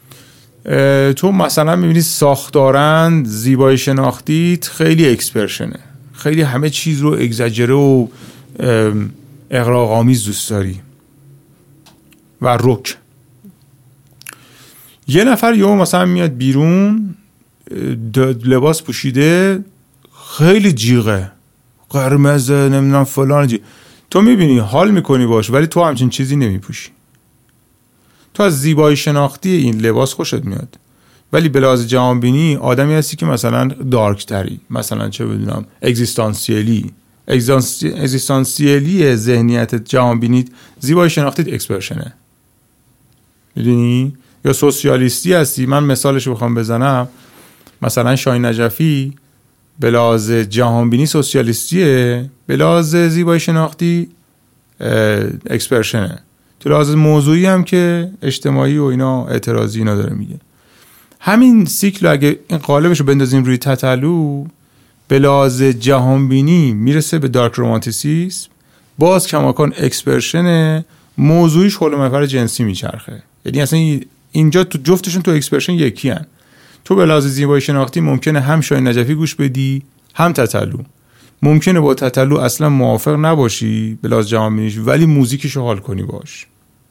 تو مثلا میبینی ساختارن زیبایی شناختیت خیلی اکسپرشنه، خیلی همه چیز رو اگزاجره و اغراق‌آمیز دوست داری و رک. یه نفر یهو مثلا میاد بیرون لباس پوشیده خیلی جیغه قرمز نمیدونم فلان جی. تو میبینی حال میکنی باش ولی تو همچین چیزی نمیپوشی. تو از زیبایی شناختی این لباس خوشت میاد ولی به لحاظ جهانبینی آدمی هستی که مثلا دارک تری، مثلا چه بدونم اگزیستانسیالی اگزیستانسیالی ذهنیت جهانبینی زیبایی شناختیت اکسپرشنه، میدونی؟ یا سوسیالیستی هستی. من مثالش بخوام بزنم مثلا شاهین نجفی به لحاظ جهانبینی سوسیالیستیه، به لحاظ زیبایی شناختی اکسپرشنه، تو لحاظ موضوعی هم که اجتماعی و اینا اعتراضی اینا داره میگه. همین سیکل اگه این قالبش رو بندازیم روی تتلو به لحاظ جهانبینی میرسه به دارک رومانتیسیسم، باز کماکان اکسپرشن موضوعیش حول محور جنسی میچرخه. یعنی اصلا اینجا تو جفتشون تو اکسپرشن یکی هن. تو به لحاظ زیبایی شناختی ممکنه هم شاهین نجفی گوش بدی هم تتلو، ممکنه با تتلو اصلا موافق نباشی به لحاظ جهانبینیش ولی موزیکشو حال کنی باش،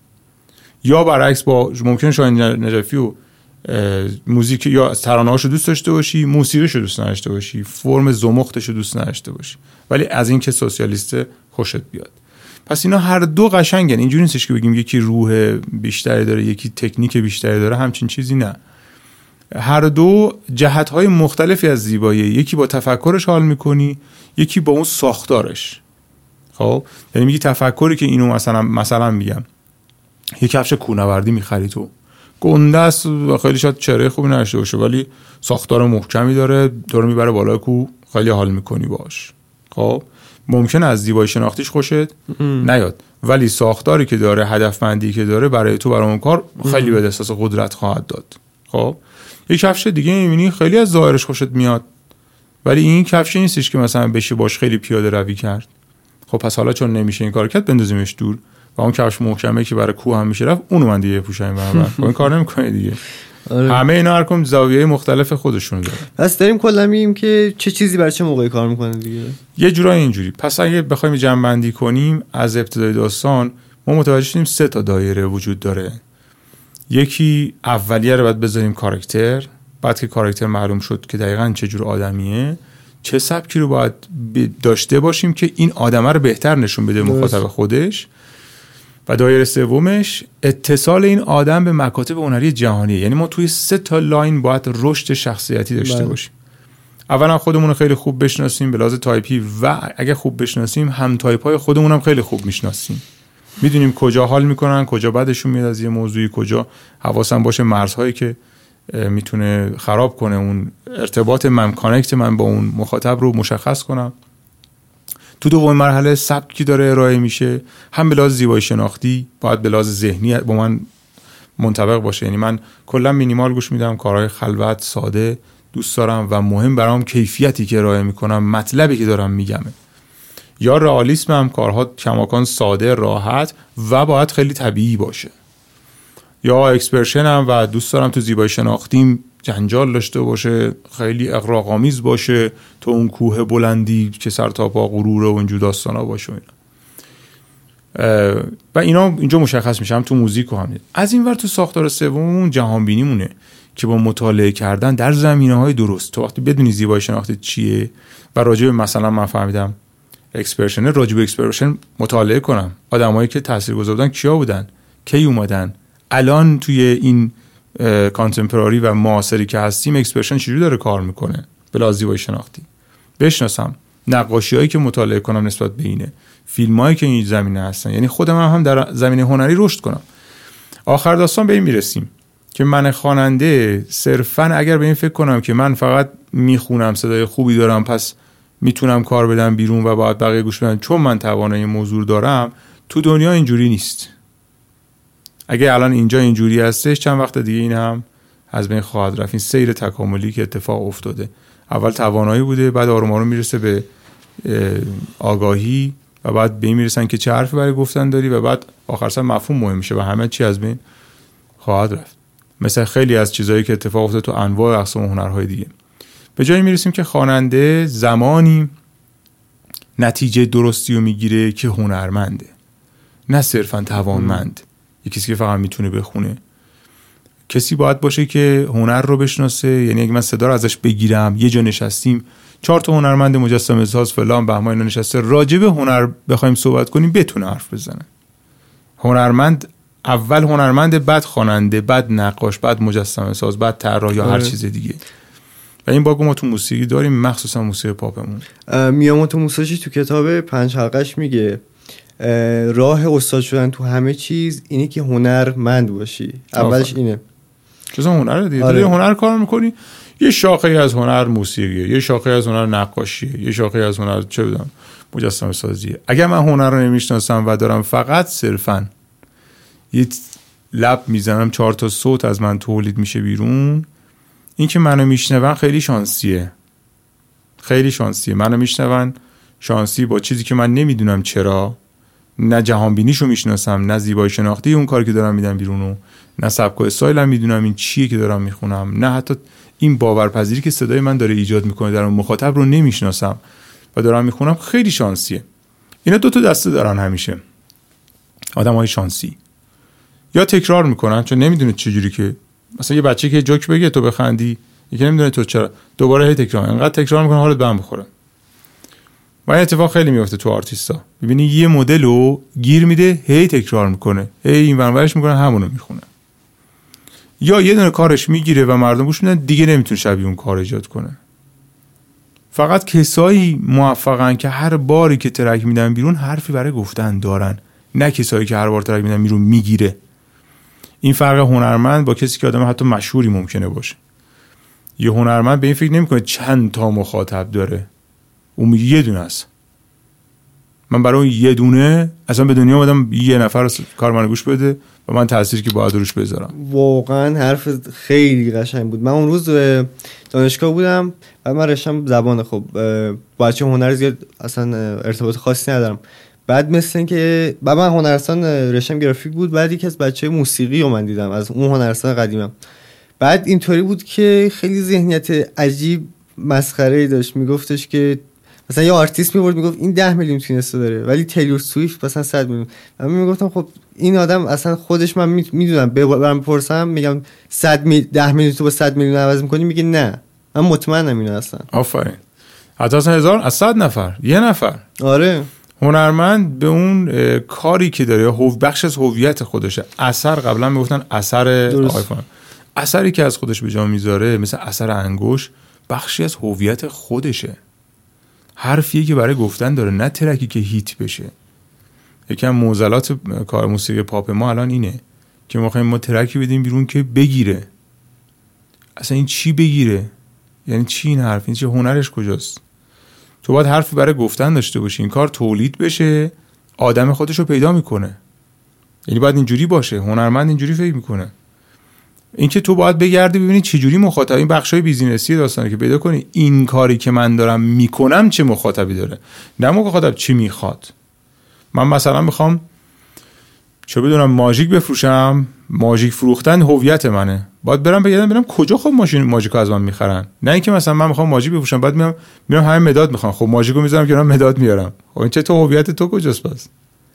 یا برعکس با ممکنه شاهین نجفی و موزیک یا ترانه‌هاشو دوست داشته باشی موسیقیشو دوست نداشته باشی، فرم زمختشو دوست نداشته باشی ولی از این که سوسیالیست خوشت بیاد. پس اینا هر دو قشنگن. اینجوری نیستش که بگیم یکی روح بیشتری داره یکی تکنیک بیشتری داره، همچین چیزی نه. هر دو جهت‌های مختلفی از زیبایی، یکی با تفکرش حال میکنی یکی با اون ساختارش. خب یعنی میگی تفکری که اینو مثلا مثلا میگم یک کفش کوهنوردی میخری تو گنده است و خیلی شاید چهره خوبی نداشته باشه ولی ساختار محکمی داره، تو رو میبره بالای کوه، خیلی حال میکنی باش. خب ممکنه از زیبایی شناختیش خوشت نیاد ولی ساختاری که داره، هدفمندی که داره برای تو برای اون کار خیلی به احساس قدرت خواهد داد. خب یک کفش دیگه میبینی خیلی از ظاهرش خوشت میاد ولی این کفش نیستش که مثلا بشه باش خیلی پیاده روی کرد. خب پس حالا چون نمیشه این کار کرد بندازیمش دور و اون کفش محکمه که برای کوه هم میشه رفت اونو من دیگه پوشم برام. این کار نمیکنه دیگه. آره. همه اینا هر کدوم زاویه مختلف خودشون داره. پس داریم کلا میگیم که چه چیزی برای چه موقعی کار میکنه دیگه. یه جورایی اینجوری. پس اگه بخوایم جمع بندی کنیم از ابتدای داستان ما متوجه شدیم سه تا دایره وجود داره. یکی اولیه رو باید بذاریم کاراکتر، بعد که کاراکتر معلوم شد که دقیقاً چه جور آدمیه، چه سبکی رو باید داشته باشیم که این آدمه رو بهتر نشون بده مخاطب خودش. و دایره سومش اتصال این آدم به مکاتب هنری جهانی. یعنی ما توی سه تا لاین باید رشد شخصیتی داشته بله. باشیم. اولا خودمون رو خیلی خوب بشناسیم به لحاظ تایپی و اگه خوب بشناسیم هم تایپ‌های خودمون هم خیلی خوب میشناسیم. میدونیم کجا حال میکنن، کجا بعدشون میاد از یه موضوعی، کجا حواسم باشه مرزهایی که میتونه خراب کنه اون ارتباط من، کانکت من با اون مخاطب رو مشخص کنم. تو دومین مرحله سبکی داره ارائه میشه، هم به لحاظ زیبایی شناختی باید به لحاظ ذهنی با من منطبق باشه. یعنی من کلا مینیمال گوش میدم، کارهای خلوت ساده دوست دارم و مهم برام کیفیتی که ارائه میکنم، مطلبی که دارم میگمه. یا رئالیسم هم کارها کماکان ساده، راحت و باید خیلی طبیعی باشه. یا اکسپرشن هم و دوست دارم تو زیبایی شناختیم جنجال داشته باشه، خیلی اغراق‌آمیز باشه، تو اون کوه بلندی که سر تا پا غرور و اینجور داستانا باشه و اینا. و اینا اینجا مشخص میشه هم تو موزیک و هم دید. از این ور تو ساختار سوم جهان بینی مونه که با مطالعه کردن در زمینه‌های درست تو وقتی بدونی زیبایی شناختی چیه و راجع به مثلا من فهمیدم اکسپرشن، راجع به اکسپرشن مطالعه کنم، آدمایی که تاثیرگذار بودن کیا بودن، کی اومدن، الان توی این کانتمپراری و معاصری که هستیم اکسپرشن چجوری داره کار میکنه به لحاظ زیبایی شناختی بشناسم، نقاشی‌هایی که مطالعه کنم نسبت به اینه، فیلمایی که این زمینه هستن، یعنی خودم هم, هم در زمینه هنری رشد کنم. آخر داستان به این میرسیم که من خواننده صرفاً اگر به این فکر کنم که من فقط میخونم صدای خوبی دارم پس میتونم کار بدم بیرون و باید بقیه گوش بدن چون من توانایی موضوع دارم، تو دنیا اینجوری نیست. اگه الان اینجا اینجوری هستش چند وقت دیگه این هم از بین خواهد رفت. این سیر تکاملی که اتفاق افتاده، اول توانایی بوده، بعد آروم آروم میرسه به آگاهی و بعد به این میرسن که چه حرفی برای گفتن داری و بعد آخر سر مفهوم مهم میشه و همه چی از بین خواهد رفت. مثل خیلی از چیزایی که اتفاق افتاده تو انواع اقسام هنرهای دیگه. به جایی میرسیم که خواننده زمانی نتیجه درستی رو میگیره که هنرمنده، نه صرفا توانمند. یه کسی که فقط میتونه بخونه. کسی باید باشه که هنر رو بشناسه. یعنی اگه من صدا رو ازش بگیرم، یه جا نشستیم چهار تا هنرمند مجسمه ساز فلان بهمان اینا نشسته، راجع به هنر بخوایم صحبت کنیم بتونه حرف بزنه. هنرمند اول هنرمند، بعد خواننده، بعد نقاش، بعد مجسمه ساز، بعد طراح یا هر چیز دیگه. و این باگو ما تو موسیقی داریم، مخصوصا موسیقی پاپمون. میاموتو موساچی تو کتاب پنج حلقش میگه راه استاد شدن تو همه چیز اینه که هنرمند باشی. اولش اینه. چون هنر دیگه. آره. هنر کار میکنی، یه شاخه از هنر موسیقیه، یه شاخه از هنر نقاشیه، یه شاخه از هنر چه بدونم مجسمه سازیه. اگر من هنر رو نمیشناسم و دارم فقط صرفاً یه لب میزنم چهار تا صوت از من تولید میشه بیرون، این که منو میشنون خیلی شانسیه. خیلی شانسیه. منو میشنون شانسی با چیزی که من نمیدونم چرا، نه جهان بینیشو میشناسم، نه زیبایی شناختی اون کاری که دارم میدم بیرونو، نه سبک و استایلم میدونم این چیه که دارم میخونم، نه حتی این باورپذیری که صدای من داره ایجاد میکنه در اون مخاطب رو نمیشناسم و دارم میخونم. خیلی شانسیه. اینا دو تا دسته دارن همیشه آدمای شانسی. یا تکرار میکنن چون نمیدونه چجوری، که مثلا یه بچه که جوک بگه تو بخندی، یکی نمیدونه تو چرا، دوباره هی تکرار، انقدر تکرار میکنه حالت بهم بخوره. و این اتفاق خیلی میفته تو آرتیستا. ببینی یه مدلو گیر میده، هی تکرار میکنه، هی این ورورش میکنه، همونو میخونه. یا یه دونه کارش میگیره و مردم گوش میدن، دیگه نمیتونه شبیه اون کار ایجاد کنه. فقط کسایی موفقن که هر باری که ترک میدن بیرون حرفی برای گفتن دارن، نه کسایی که هر بار ترک میدن بیرون میگیره. این فرق هنرمند با کسی که آدم حتی مشهوری ممکنه باشه. یه هنرمند به این فکر نمیکنه چند تا مخاطب داره، اون یه دونه است. من برای اون یه دونه اصلا به دنیا اومدم یه نفر کار منو گوش بده و من تأثیری که باید روش بذارم. واقعا حرف خیلی قشنگ بود. من اون روز دانشگاه بودم و من رشتم زبان، خب بچه هنر زیاد اصلا ارتباط خاصی ندارم. بعد مثل این که بعد من هنرستان رشتم گرافیک بود، بعد یکی از بچه موسیقی رو من دیدم از اون هنرستان قدیمم. بعد اینطوری بود که خیلی ذهنیت عجیب مسخره‌ای داشت، میگفتش که مثلا یه آرتیست میورد میگفت این ده میلیون تونسته داره ولی تیلور سویفت مثلا صد میلیون. من میگفتم خب این آدم اصلا خودش، من میدونم برام بپرسم میگم صد می... ده میلیون تو با صد میلیون عوض میکنی، میگه نه من مطمئنم اینو اصلا. آفرین. حتی اصلا هزار از صد نفر یه نفر. آره. هنرمند به اون کاری که داره یا بخش از هویت خودشه. اثر قبلا میگفتن اثر آیفون، اثری که از خودش به جا میذاره مثل اثر انگشت بخشی از هویت خودشه، حرفیه که برای گفتن داره، نه ترکی که هیت بشه. یکم معضلات کار موسیقی پاپ ما الان اینه که ما خواهیم ما ترکی بدیم بیرون که بگیره. اصلا این چی بگیره؟ یعنی چی این حرف؟ این چه هنرش کجاست؟ تو باید حرفی برای گفتن داشته باشی، این کار تولید بشه، آدم خودش رو پیدا میکنه. یعنی باید اینجوری باشه، هنرمند اینجوری فکر میکنه. این که تو باید بگردی ببینی چه جوری مخاطب، این بخشای بیزینسی داستانه که پیدا کنی این کاری که من دارم میکنم چه مخاطبی داره، نه مخاطب چی میخواد. من مثلا میخوام چه بدونم ماژیک بفروشم، ماژیک فروختن هویت منه، باید برم بگردم ببینم کجا خب ماشین ماژیکو از من میخرن. نه اینکه مثلا من میخوام ماژیک بفروشم بعد میام میام همه مداد میخوام، خب ماژیکو میذارم که من مداد میارم. خب این چه تو هویت تو کجاست پس؟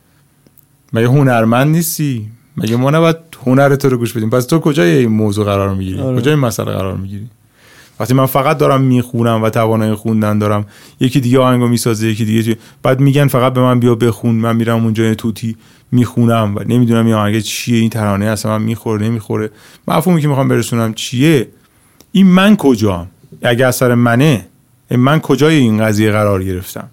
مگه هنرمند نیستی؟ مگه ما نباید هنر تو رو گوش بدیم؟ پس تو کجای این موضوع قرار میگیری؟ آره. کجای این مسئله قرار میگیری؟ وقتی من فقط دارم میخونم و توانایی خوندن دارم، یکی دیگه آهنگو میسازه، یکی دیگه بعد میگن فقط به من بیا بخون، من میرم اونجا توتی میخونم و نمیدونم این آهنگ چیه، این ترانه اصلا من میخوره نمیخوره، مفهومی که میخوام برسونم چیه، این من کجام؟ اگه اثر منه، من کجای این قضیه قرار گرفتم؟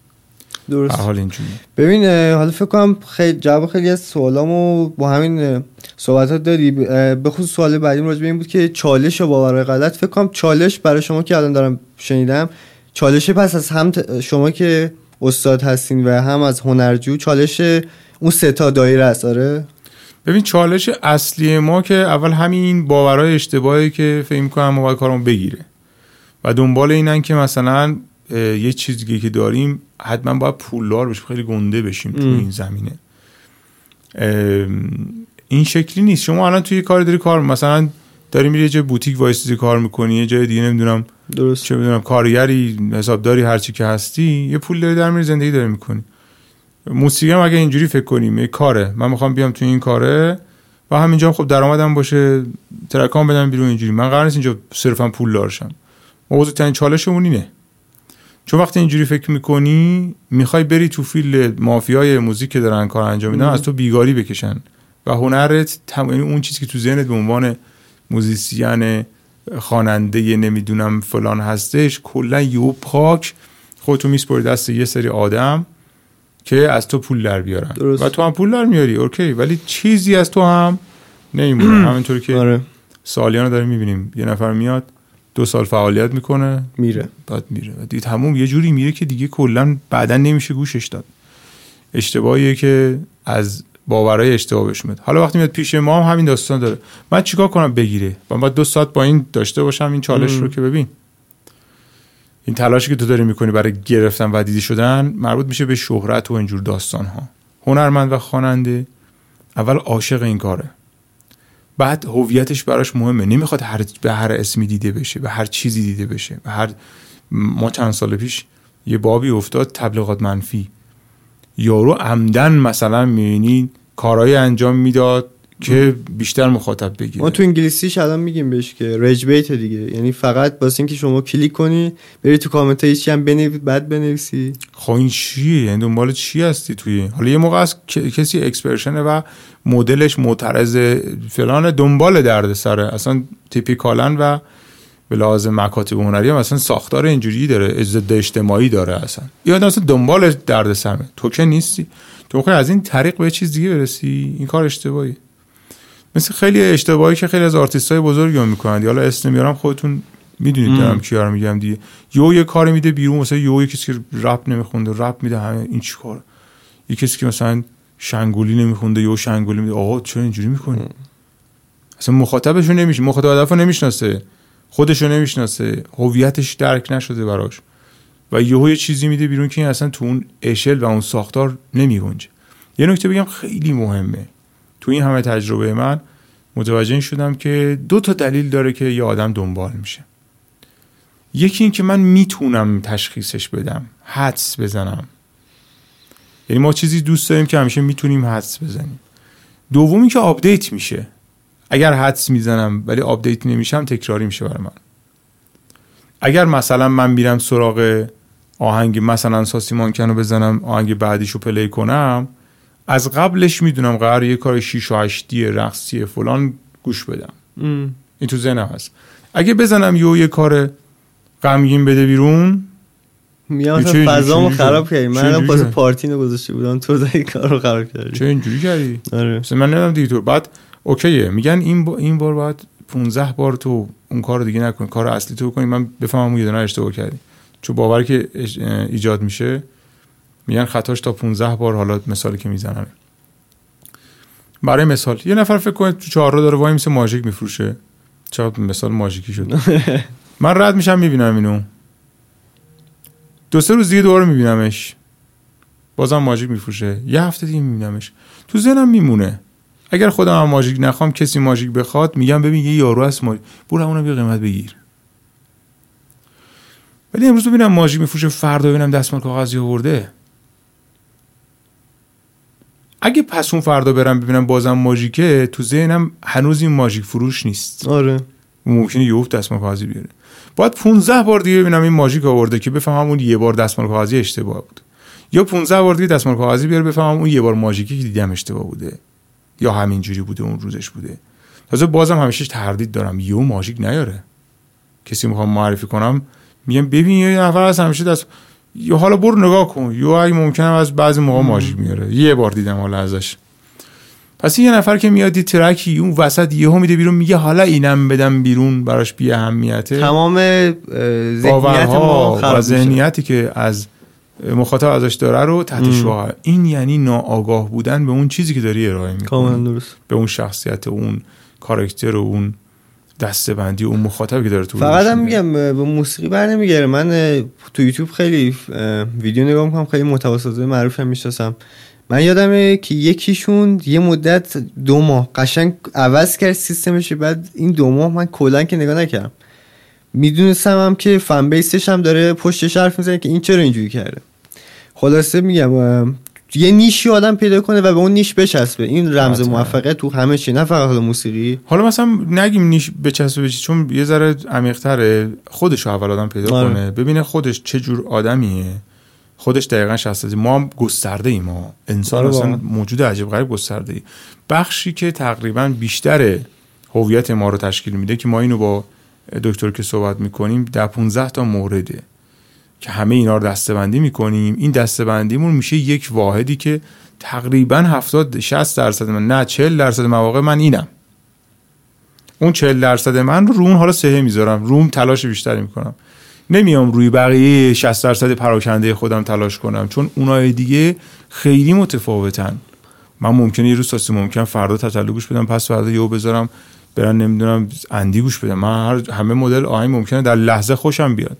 درست. حال اینجوری. ببین حالا فکر کنم خیلی جواب خیلی از سوالامو با همین صحبتات دادی. به خصوص سوال بعدیم راجع به این بود که چالش و باورهای غلط. فکر کنم چالش برای شما که الان دارم شنیدم، چالش پس از هم شما که استاد هستین و هم از هنرجو، چالش اون سه تا دایره است. آره ببین چالش اصلی ما که اول همین باورهای اشتباهی که فکر می‌کنم ما باید کارمون بگیره و دنبال اینن که مثلا یه چیزی که داریم حتما باید پولدار بشیم، خیلی گنده بشیم تو این زمینه. این شکلی نیست. شما الان توی کار داری کار مثلا داری میری یه جای بوتیک وایسیدی کار میکنی، یه جای دیگه نمیدونم درست چه میدونم کارگری، حسابداری، هر چی که هستی، یه پول داری در میری زندگی داری میکنی. موسیقی هم اگه اینجوری فکر کنیم یه کاره، من میخوام بیام توی این کاره و همینجا خب درآمدم باشه، ترکام بدم بیرون، اینجوری من قرار نیست اینجا صرفا پولدار شم. موضوع چالشمون اینه. چون وقتی اینجوری فکر میکنی میخوای بری تو فیلد مافیای موزیک که دارن کار انجام میدن از تو بیگاری بکشن و هنرت تم... اون چیزی که تو ذهنت به عنوان موزیسین، خواننده، نمیدونم فلان هستش، کلا یو پاک خودتو میسپری دست یه سری آدم که از تو پول در بیارن. درست. و تو هم پول در میاری اوکی، ولی چیزی از تو هم نمیمونه. همینطوری که آره. سالیانو داریم میبینیم یه نفر میاد دو سال فعالیت میکنه میره، بعد میره و دیگه تموم یه جوری میره که دیگه کلا بعدن نمیشه گوشش داد. اشتباهیه که از باورای اشتباه بهش میاد. حالا وقتی میاد پیش ما هم همین داستان داره، من چیکار کنم بگیره؟ من باید دو ساعت با این داشته باشم این چالش ام. رو که ببین این تلاشی که تو داری میکنی برای گرفتن و دیده شدن مربوط میشه به شهرت و اینجور داستان ها. هنرمند و خواننده اول عاشق این کاره، بعد هویتش براش مهمه، نمیخواد هر به هر اسمی دیده بشه، به هر چیزی دیده بشه. به هر ما چند سال پیش یه بابی افتاد تبلیغات منفی، یارو عمدن مثلا میبینی کارهای انجام میداد که بیشتر مخاطب بگیره. ما تو انگلیسیش الان میگیم بهش که رج بیت دیگه، یعنی فقط واسه اینکه شما کلیک کنی بری تو کامنت هیچ هم بنویسی بعد بنویسی. خب این چیه؟ یعنی دنبال چی هستی توی؟ حالا یه موقع از کسی اکسپرشنه و مدلش معترض فلان، دنبال دردسره اصلا تیپیکالن و به لحاظ مکاتب هنری هم اصلا ساختار اینجوری داره، ضد اجتماعی داره. اصلا یا اصلا دنبال دردسره تو که نیستی، تو میخوای از این طریق به چیز دیگه برسی، این کار اشتباهی. مثل خیلی اشتباهی که خیلی از آرتیستای بزرگی هم میکنن، حالا اسم میارم خودتون میدونید دارم کیا رو میگم دیگه. یو یه کاری میده بیرون، مثلا یو یه کسی که رپ نمیخونده رپ میده، همه این چیکار؟ یه کسی که مثلا شنگولی نمیخونده یو شنگولی میده. آقا چرا اینجوری میکنی؟ اصلا مخاطبشو نمیشه، مخاطب هدفو نمیشناسه، خودشو نمیشناسه، هویتش درک نشده براش و یهو یه چیزی میده بیرون که اصلا تو اون اشل و اون ساختار نمیگنجه. یه نکته بگم خیلی مهمه، تو این همه تجربه من متوجه این شدم که دو تا دلیل داره که یه آدم دنبال میشه. یکی این که من میتونم تشخیصش بدم، حدس بزنم، یعنی ما چیزی دوست داریم که همیشه میتونیم حدس بزنیم. دومی که آپدیت میشه، اگر حدس میزنم ولی آپدیت نمیشم تکراری میشه برای من. اگر مثلا من میرم سراغ آهنگ مثلا ساسی مانکن رو بزنم آهنگ بعدیشو پلی کنم، از قبلش میدونم قراره یه کار شیش و هشتی رقصی فلان گوش بدم. ام. این تو ذهنم هست. اگه بزنم یه یه کار غمگین بده بیرون، میام فضامو خراب کردی. من واسه پارتی رو گذاشته بودم، تو داری کارو خراب کردی. چه اینجوری کردی؟ آره. مثلا من نمیدونم دیگه. تو بعد اوکیه، میگن این با این بار بعد پانزده بار تو اون کارو دیگه نکن، کار اصلی تو بکنی. من بفهمم اون یه دونه اشتباه کردی، چون باوری که ایجاد میشه میگن خطاش تا پانزده بار. حالا مثالی که میزنم، برای مثال یه نفر فکر کنه تو چهارراه داره وای میسه ماژیک میفروشه. چقدر مثال ماژیکی شد. من رد میشم میبینم اینو، دو سه روز دیگه دوباره میبینمش بازم ماژیک میفروشه، یه هفته دیگه میبینمش، تو ذهنم میمونه. اگر خودم هم ماژیک نخوام کسی ماژیک بخواد، میگم ببین یه یارو هست ماژیک، برو همونو بی قیمت بگیر. ولی امروز ببینم ماژیک میفروشه، فردا ببینم دستمال کاغذی آورده، اگه پس اون فردا برم ببینم بازم ماژیکه، تو ذهنم هنوز این ماژیک فروش نیست. آره ممکنه یه هفته دستمال کاغذی بیاره. باید پانزده بار دیگه ببینم این ماژیک آورده که بفهمم اون یه بار دستمال کاغذی اشتباه بود، یا پانزده بار دیگه دستمال کاغذی بیاره بفهمم اون یه بار ماژیکی که دیدم اشتباه بوده، یا همینجوری بوده اون روزش بوده. تازه بازم همیشه تردید دارم، یهو ماژیک نیاره. کسی میخوام معرفی کنم میگم ببین یه نفر از همیشه دست، یا حالا برو نگاه کن، یا اگه ممکنه از بعضی موقع ماژیک میاره، یه بار دیدم حالا ازش. پس یه نفر که میاد ترکی اون وسط یهو میده بیرون، میگه حالا اینم بدم بیرون، براش بی اهمیته. تمام ذهنیت ما خراب، ذهنیتی که از مخاطب ازش داره رو تحت شعاع. این یعنی ناآگاه بودن به اون چیزی که داری ارائه میکنی، کاملا درست، به اون شخصیت، اون کاراکتر و اون دسته‌بندی اون مخاطبی که داره تو. فقط هم میگم به موسیقی بر نمیگره. من تو یوتیوب خیلی ویدیو نگاه میکنم، خیلی محتواسازای معروف هم میشناسم. من یادمه که یکیشون یه مدت دو ماه قشنگ عوض کرد سیستمش، بعد این دو ماه من کلا که نگاه نکردم. میدونستم هم که فن بیسش هم داره پشتش حرف میزنه که این چرا اینجوری کرده. خلاصه میگم یه نیشی آدم پیدا کنه و به اون نیش بچسبه، این رمز موفقیت تو همه چی، نه فقط موسیقی. حالا مثلا نگیم نیش بچسبه بچی، چون یه ذره عمیق‌تره. خودش اول آدم پیدا آره. کنه، ببینه خودش چه جور آدمیه، خودش دقیقاً شخصیت. ما هم گسترده ایم، ما انسان آره اصلا موجود عجیب غریب گسترده ای. بخشی که تقریباً بیشتر هویت ما رو تشکیل میده که ما اینو با دکتر که صحبت میکنیم ده پانزده تا مورده که همه اینا رو دسته‌بندی میکنیم. این دسته‌بندیمون میشه یک واحدی که تقریباً هفتاد شصت درصد من، نه چهل درصد مواقع من اینم. اون چهل درصد من رو رو اون حالا سهه میذارم، روم تلاش بیشتری میکنم. نمیام روی بقیه شصت درصد پراکنده خودم تلاش کنم، چون اونای دیگه خیلی متفاوتن. من ممکنه یه روز ساسی ممکن فردا تتلو گوش بدم، پس فردا یهو بذارم برن نمیدونم اندی گوش بدم. من هر همه مدل آهنگ ممکنه در لحظه خوشم بیاد،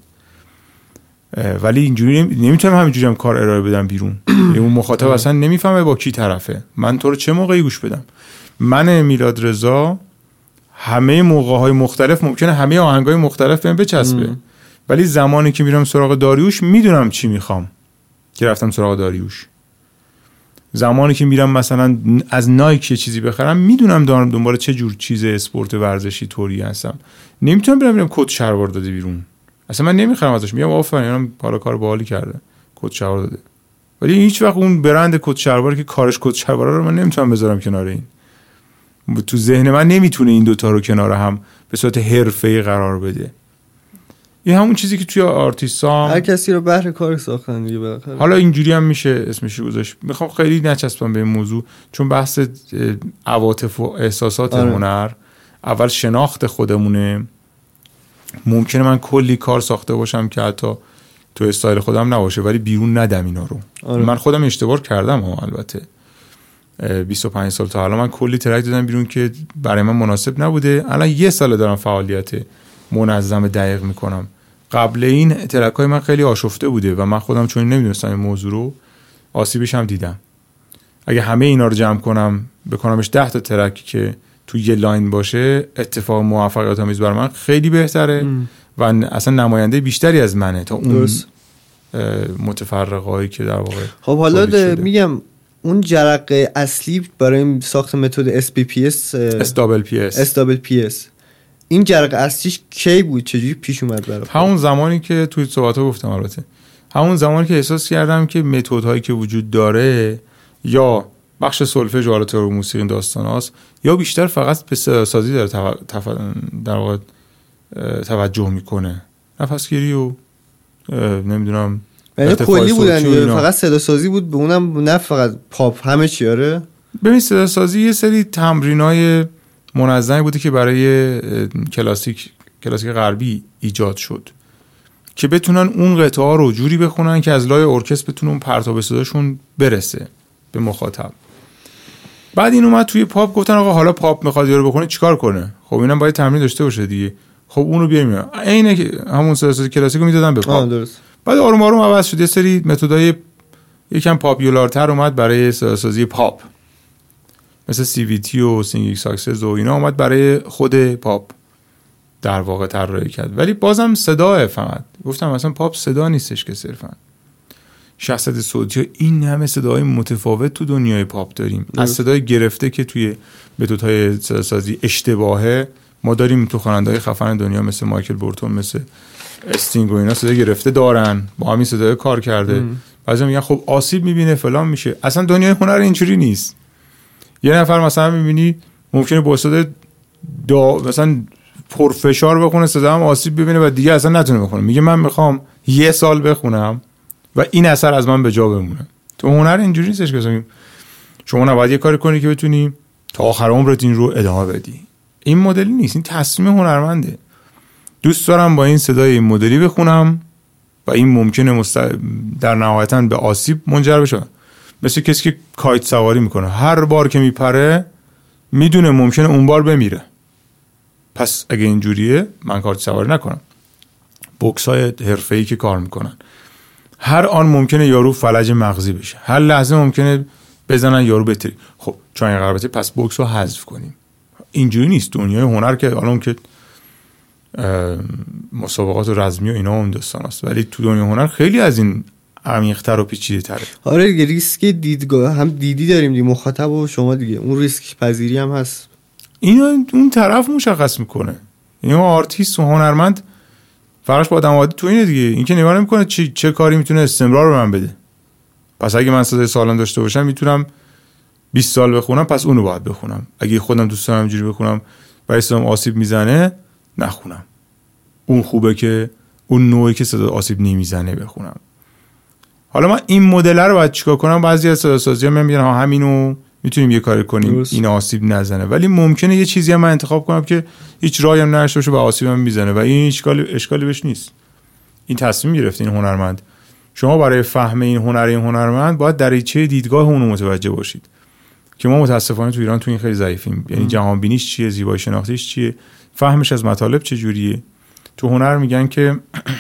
ولی اینجوری نمیتونم همینجوری هم کار ارائه بدم بیرون. اون مخاطب اصلا نمیفهمه با کی طرفه، من تو رو چه موقعی گوش بدم. من میلاد رضا همه موقع‌های مختلف ممکنه همه آهنگای مختلف بهم بچسبه، ولی زمانی که میرم سراغ داریوش میدونم چی میخوام که رفتم سراغ داریوش. زمانی که میرم مثلا از نایک یه چیزی بخرم، میدونم دارم دنبال چه جور چیز اسپورت ورزشی طوری هستم. نمیتونم برم برم کت شلوار داده بیرون، اصلا من نمیخرم ازش، میگم آفرین اینم حالا کار باحالی کرده کت شلوار داده. ولی هیچ وقت اون برند کت شلواری که کارش کت شلوار رو من نمیتونم بذارم کنار این. تو ذهن من نمیتونه این دوتا رو کنار هم به صورت حرفه‌ای قرار بده. این همون چیزی که توی آرتیست‌ها هر کسی رو بهر کار ساختن دیگه بالاخره. حالا اینجوری هم میشه اسمش رو گذاشت. میخوام خیلی نچسبم به این موضوع، چون بحث عواطف و احساسات آره. هنر اول شناخت خودمونه. ممکنه من کلی کار ساخته باشم که حتی تو استایل خودم نباشه، ولی بیرون ندم اینا رو آره. من خودم اشتباه کردم ها. البته بیست و پنج سال تا حالا من کلی ترک دادم بیرون که برای من مناسب نبوده. الان یه سال دارم فعالیت منظم دقیق میکنم. قبل این ترکای من خیلی آشفته بوده و من خودم چون نمیدونستم این موضوع رو، آسیبش هم دیدم. اگه همه اینا رو جمع کنم بکنمش ده تا ترک که تو یه لاین باشه، اتفاق موفقیت آمیز برای من خیلی بهتره ام. و اصلا نماینده بیشتری از منه تا اون متفرقایی که در واقع. خب حالا میگم اون جرقه اصلی برای ساخت متد اس پی پی اس اس دابل پی اس اس دابل پی اس این جرقه اصلیش کی بود؟ چجوری پیش اومد برات؟ همون زمانی که توی صحبت‌ها گفتم. البته همون زمانی که احساس کردم که متدهایی که وجود داره یا بخش سولفژ و آلات موسیقی داستان هاست یا بیشتر فقط به صدا سازی داره تف... تف... در واقع توجه میکنه، نفسگیری و نمیدونم یعنی کلی بودن فقط صدا سازی بود، به اونم نه فقط پاپ همه چی. آره ببین صدا سازی یه سری تمرینای منظمی بوده که برای کلاسیک کلاسیک غربی ایجاد شد که بتونن اون قطعه ها رو جوری بخونن که از لای ارکستر بتونه اون پرتاب صداشون برسه به مخاطب. بعد این اومد توی پاپ، گفتن آقا حالا پاپ میخواد یارو بخونه چیکار کنه؟ خب اینم باید تمرین داشته باشه دیگه. خب اونو بیاریم عینه که همون صدا سازی کلاسیکو میدادن به پاپ. درست. بعد آروم آروم عوض شد، یه سری متدای یکم پاپولارتر اومد برای صدا سازی پاپ، مثل سی وی تی و سینگینگ ساکسس و اینا اومد برای خود پاپ در واقع طراحی کرد. ولی بازم صداه فقط گفتم مثلا پاپ صدا نیستش که صرفا شخصیت صوتی. این همه صداهای متفاوت تو دنیای پاپ داریم. از صدای گرفته که توی متدهای صدا سازی اشتباهه ما داریم تو خواننده‌های خفن دنیا مثل مایکل بورتون، مثل استینگ و اینا صدا گرفته دارن، با همین صدای کار کرده. بعضی میگن خب آسیب میبینه فلان میشه. اصلا دنیای هنر اینجوری نیست. یه نفر مثلا میبینی ممکنه با صدا دا مثلا پرفشار بخونه، صدا هم آسیب ببینه و دیگه اصلا نتونه بخونه. میگه من میخوام یه سال بخونم و این اثر از من به جا بمونه. تو هنر اینجوری نیستش که شما نباید یه کاری کنی که بتونی تا آخر عمرت این رو ادامه بدی. این مدلی نیست، این تصمیم هنرمنده. دوست دارم با این صدای این مدلی بخونم و این ممکنه مست... در نهایتاً به آسیب منجر بشه. مثل کسی که کایت سواری میکنه، هر بار که میپره میدونه ممکنه اون بار بمیره، پس اگه اینجوریه من کایت سواری نکنم. بوکس‌های حرفه‌ای که کار میکنن هر آن ممکنه یارو فلج مغزی بشه، هر لحظه ممکنه بزنن یارو بتری. خب چون این قربته پس بوکس رو حذف کنیم. اینجوری نیست دنیای هنر که الان که مسابقات رزمی و اینا اون داستان است، ولی تو دنیای هنر خیلی از این عمیق‌تر و پیچیده‌تره. آره ریسک دیدگاه هم دیدی داریم دیگه، مخاطب و شما دیگه اون ریسک پذیری هم هست. اینو اون طرف مشخص میکنه. یعنی آرتیست و هنرمند فرقش با آدم عادی تو اینه دیگه، این که نگاه نمیکنه چه چه کاری میتونه استمرار به من بده. پس اگه من صدای سالم داشته باشم میتونم بیست سال بخونم، پس اونو باید بخونم. اگه خودم دوست دارم اینجوری بخونم برای صدام آسیب میزنه نخونم. اون خوبه که اون نوعی که صدا آسیب نمیزنه بخونم. حالا من این مدل رو باید چیکار کنم؟ بعضی از صدا سازی‌ها میگن ها همینو میتونیم یه کاری کنیم درست. این آسیب نزنه، ولی ممکنه یه چیزی هم من انتخاب کنم که هیچ راهی هم نداشته باشه و آسیبم میزنه و این اشکالی اشکالی بهش نیست. این تصمیم گرفته این هنرمند. شما برای فهم این هنر این هنرمند باید دریچه دیدگاه اون متوجه باشید که ما متاسفانه تو ایران تو این خیلی ضعیفیم. یعنی جهان بینیش چیه، زیبایی شناختیش چیه، فهمش از مطالب چه جوریه. تو هنر میگن که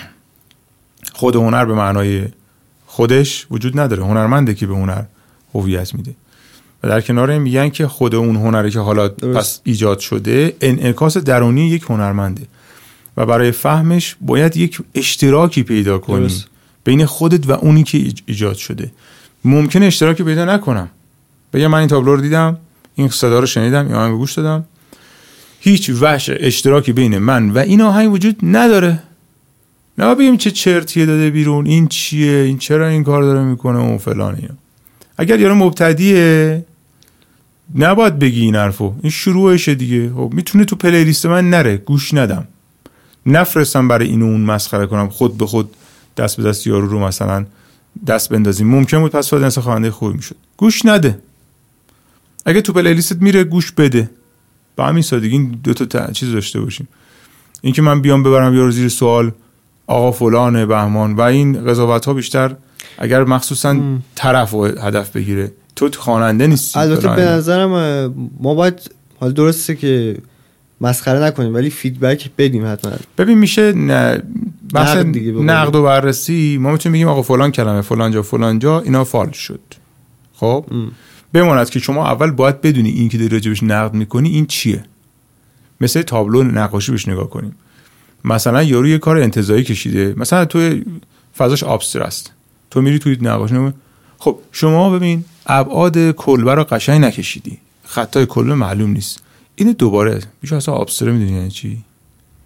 خود هنر به معنای خودش وجود نداره، هنرمنده که به هنر هویت میده. و در کنار این میگن که خود اون هنری که حالا درست. پس ایجاد شده انعکاس درونی یک هنرمنده و برای فهمش باید یک اشتراکی پیدا کنی درست. بین خودت و اونی که ایجاد شده. ممکنه اشتراکی پیدا نکنم، بگم من این تابلو رو دیدم، این صدا رو شنیدم، یا آهنگ گوش دادم، هیچ وجه اشتراکی بین من و این آهنگ وجود نداره. نه بگیم چه چرتیه داده بیرون، این چیه، این چرا این کار داره میکنه و فلان. اینا اگر یارو مبتدیه نباید بگی این حرفو، این شروعشه دیگه. خب میتونه تو پلی لیست من نره، گوش ندم، نفرستم برای اینو اون مسخره کنم، خود به خود دست به دست یارو رو مثلا دست بندازیم. ممکن بود پس فردا انسان خواننده خوبی میشد. گوش نده. اگه تو پلی لیستت میره گوش بده. با همین سادگی این دو تا چیز داشته باشیم. این که من بیام ببرم یارو زیر سوال آقا فلانه بهمان و این قضاوت ها بیشتر اگر مخصوصا ام. طرف و هدف بگیره، تو خواننده نیستی. البته به نظرم ما باید حالا درسته که مسخره نکنیم ولی فیدبک بدیم حتما. ببین میشه نه بحث نقد, نقد و بررسی، ما میتونیم بگیم آقا فلان کلمه فلان جا فلان جا اینا فال شد. خب ام. بماند که شما اول باید بدونی این که داری راجبش نقد میکنی این چیه. مثل تابلو نقاشی بهش نگاه کنیم. مثلا یارو یه کار انتزاعی کشیده، مثلا تو فضاش ابسترکت است، تو میری توی نقاشی نمی... خب شما ببین ابعاد کلبه رو قشنگ نکشیدی، خطای کلبه معلوم نیست، اینو دوباره بیشتر اصلا ابسترکت میدونی یعنی چی؟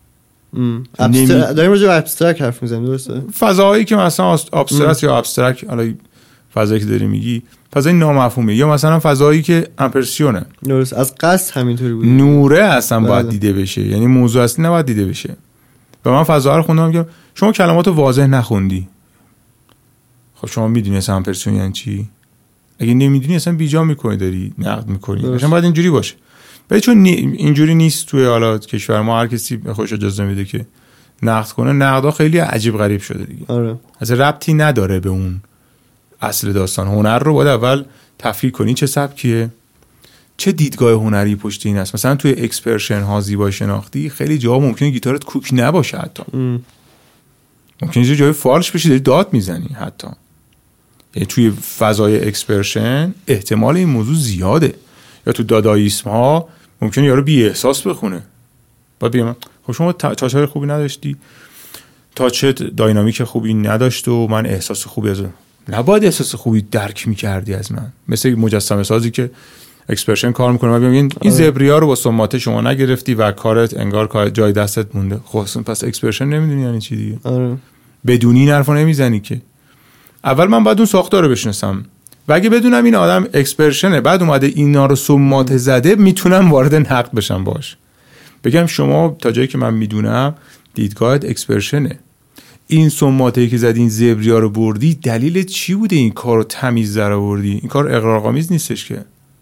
ابستر... داریم راجع به ابسترکت حرف میزنیم درسته؟ فضاهایی که مثلا ابسترکت یا ابسترکت، حالا فضایی که داری میگی فضای نامفهومه، یا مثلا فضایی که امپرسیونه. درست، از قصد همینطوری بود. نوره اصلا بله. باید دیده بشه، یعنی موضوع اصلی نباید دیده بشه. و من فضاها رو خوندم که شما کلمات واضح نخوندی. خب شما میدونی اصلا امپرسیون یعنی چی؟ اگه نمیدونی اصلا بیجا میکنی، داری نقد میکنی. مثلا باید اینجوری باشه. ولی چون اینجوری نیست توی حالات کشور ما، هر کسی خودش اجازه میده که نقد کنه. نقدها خیلی عجیب غریب شده دیگه. آره. اصلا ربطی نداره به اون اصل داستان. هنر رو باید اول تفکیک کنی، چه سبکیه، چه دیدگاه هنری پشت این است. مثلا توی اکسپرشن ها، زیبایی شناختی، خیلی جاها ممکنه گیتارت کوک نباشه، حتی ام. ممکنه یه جای فالش بشی داری داد میزنی. حتی یعنی توی فضای اکسپرشن احتمال این موضوع زیاده. یا تو داداییسم ها ممکنه یارو بی احساس بخونه. بعد بگم خب شما تاچای خوبی نداشتی، تاچت داینامیک خوبی نداشت و من احساس خوبی از اون، نباید احساس خوبی درک میکردی از من. مثل مجسمه سازی که اکسپرشن کار میکنه، من بگم این زبریا رو با سماته شما نگرفتی و کارت انگار کار جای دستت مونده. خب پس اکسپرشن نمیدونی یعنی چی دیگه. آره. بدونی این حرفو نمیزنی که. اول من باید اون ساختار رو بشناسم و اگه بدونم این آدم اکسپرشنه، بعد اومده اینا رو سماته زده، میتونم وارد نقد بشم باش. بگم شما تا جایی که من میدونم دیدگاهت اکسپرشنه، این سماته‌ای که زدی، این زبریا رو بردی، دلیل چی بوده این کارو تمیز در آوردی؟ این کار اغراق‌آمیز نیستش که.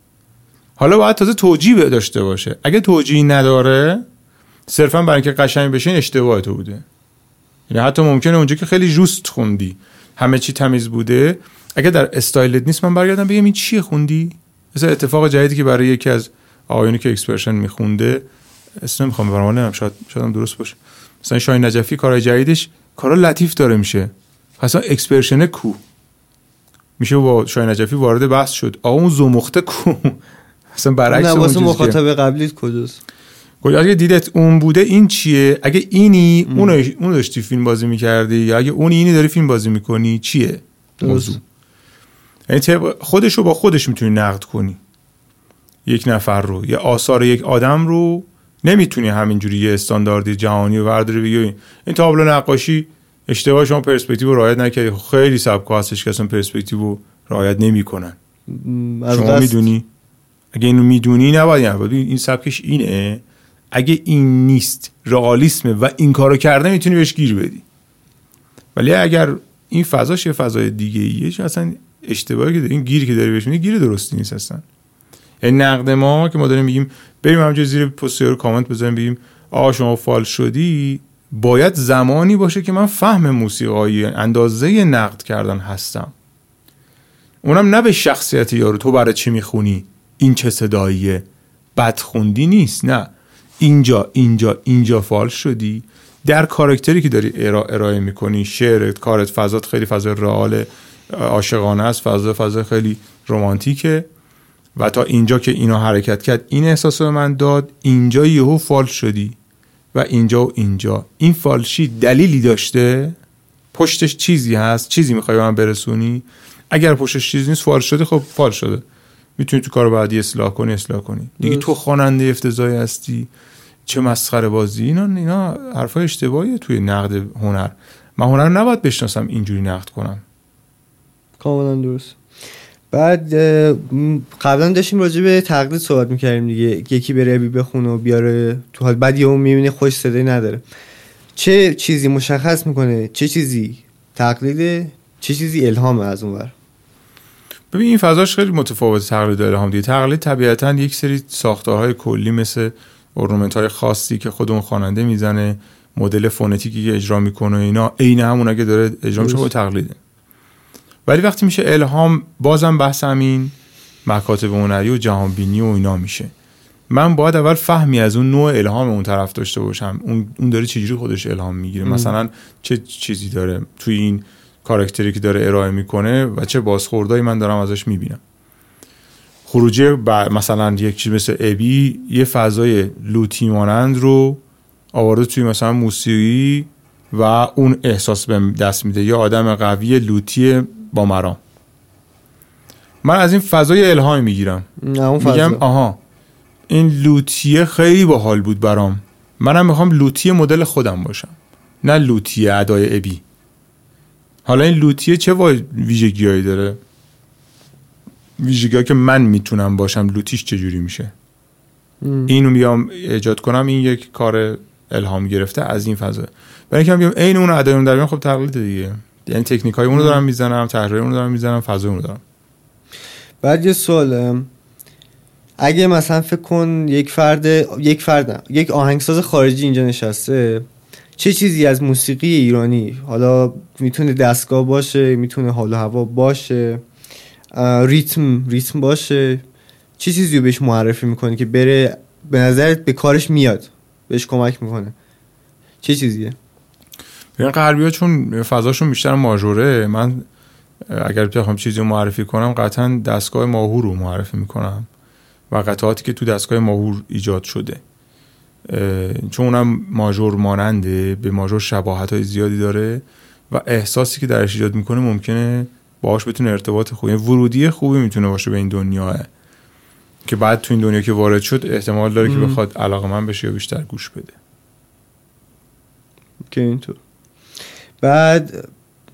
حالا باید تازه توجیه داشته باشه. اگه توجیه نداره، صرفا برای اینکه قشنگ بشه، این اشتباه تو بوده. یعنی حتی ممکنه اونجا که خیلی جوست خوندی، همه چی تمیز بوده، اگه در استایلت نیست، من برگردم بگم این چیه خوندی؟ مثلا اتفاق جدیدی که برای یکی از آقایونی که اکسپرشن میخونده، اسم نمیخوام ببرم، نمیدونم، شاید شاید درست باشه، مثلا شاهین نجفی کارهای جدیدش کارا لطیف داره میشه. اصلا اکسپرشن کو میشه با شاهین نجفی وارد بحث شد، آقا اون زمخته کو، اصلا برعکس اون واسه مخاطب قبلیت کجاست؟ گفت اگه دیدت اون بوده این چیه؟ اگه اینی اون اون داشتی فیلم بازی می‌کردی، یا اگه اون اینی داری فیلم بازی می‌کنی، چیه موضوع؟ یعنی خودش رو با خودش میتونی نقد کنی. یک نفر رو یا آثار یک آدم رو نمیتونی همینجوری یه استانداردی جهانی رو برداری بگی این تابلو نقاشی اشتباه، شما پرسپکتیو رو رعایت نکردی. خیلی سبکا هستش که اصلا پرسپکتیو رو رعایت نمیکنن. شما میدونی؟ اگه اینو میدونی نباید این سبکش اینه، اگه این نیست رئالیسمه و این کارو کرده، میتونی بهش گیر بدی. ولی اگر این فضاش یه فضای دیگه ایه، اصلا اشتباهی که داری، این گیری که داری بهش میدی گیر درستی نیست اصلا. این نقد ما که ما داریم میگیم بریم همونجا زیر پست رو کامنت بزنیم بگیم آقا شما فال شدی، باید زمانی باشه که من فهم موسیقایی اندازه نقد کردن هستم، اونم نه به شخصیت یارو تو برای چی میخونی، این چه صداییه، بد خوندی نیست، نه اینجا اینجا اینجا فال شدی در کاراکتری که داری ارائه میکنی، شعرت، کارت، فضات خیلی فضا رئال عاشقانه است، فضا فضا خیلی رمانتیکه و تا اینجا که اینا حرکت کرد این احساس رو من داد، اینجا یهو فال شدی و اینجا و اینجا این فالشی دلیلی داشته، پشتش چیزی هست، چیزی میخوای به من برسونی. اگر پشتش چیزی نیست فال شده، خب فال شده، میتونی تو کار بعدی اصلاح کنی اصلاح کنی دیگه. تو خواننده افتضاحی هستی، چه مسخره بازی، اینا اینا حرفای اشتباهیه توی نقد هنر. من هنر نباید بشناسم اینجوری نقد کنم. کاملا درست. بعد قبلا داشتیم راجع به تقلید صحبت میکردیم دیگه، یکی بره ابی بخونه و بیاره تو حال، بعد یهو میبینه خوش صدایی نداره. چه چیزی مشخص میکنه چه چیزی تقلیده، چه چیزی الهامه از اون ور؟ ببین این فضاش خیلی متفاوت تقلید و الهام دیگه. تقلید طبیعتاً یک سری ساختارهای کلی مثل اورنامنت‌های خاصی که خود اون خواننده میزنه، مدل فونتیکی که اجرا میکنه، اینا عین همون اگه داره اجرا میشه با تقلیده. ولی وقتی میشه الهام، بازم بحث همین مکاتب هنری و جهانبینی و اینا میشه. من باید اول فهمی از اون نوع الهام اون طرف داشته باشم، اون اون داره چجوری خودش الهام میگیره، مثلا چه چیزی داره توی این کاراکتری که داره ارائه میکنه و چه بازخوردایی من دارم ازش میبینم. خروجی مثلا یک چیز مثل ابی یه فضای لوتی مانند رو آورده توی مثلا موسیقی و اون احساس بهم دست میده، یا آدم قوی لوتی با مرام. من از این فضای الهام میگیرم، میگم آها این لوتیه خیلی باحال بود برام، منم میخوام لوتی مدل خودم باشم، نه لوتی ادای ابی. حالا این لوتی چه ویژگیایی داره؟ ویژگی‌ها که من میتونم باشم لوتیش چجوری میشه؟ ام. اینو بیام ایجاد کنم، این یک کار الهام گرفته از این فضا. برای اینکه بیام عین اون ادای اون در بیام، خب تقلید دیگه، یعنی تکنیکای اون رو دارم میزنم، طرحای اون رو دارم میزنم، فضای اون رو دارم. بعد یه سوال، اگه مثلا فکر کن یک فرد یک فرد یک آهنگساز خارجی اینجا نشسته، چه چیزی از موسیقی ایرانی، حالا میتونه دستگاه باشه، میتونه حال و هوا باشه، ریتم ریتم باشه، چه چیزی رو بهش معرفی میکنه که بره به نظرت به کارش میاد، بهش کمک میکنه؟ چه چیزیه؟ این غربی‌ها چون فضاشون بیشتر ماژوره، من اگر بخوام چیزی رو معرفی کنم قطعا دستگاه ماهور رو معرفی میکنم و قطعاتی که تو دستگاه ماهور ایجاد شده، چون اونم ماژور ماننده، به ماژور شباهت‌های زیادی داره و احساسی که درش ایجاد میکنه ممکنه باهاش بتونه ارتباط خوبی، ورودی خوبی میتونه باشه به این دنیا، که بعد تو این دنیا که وارد شد احتمال داره ام. که بخواد علاقه‌مند بشه یا بیشتر گوش بده. که اینطور. بعد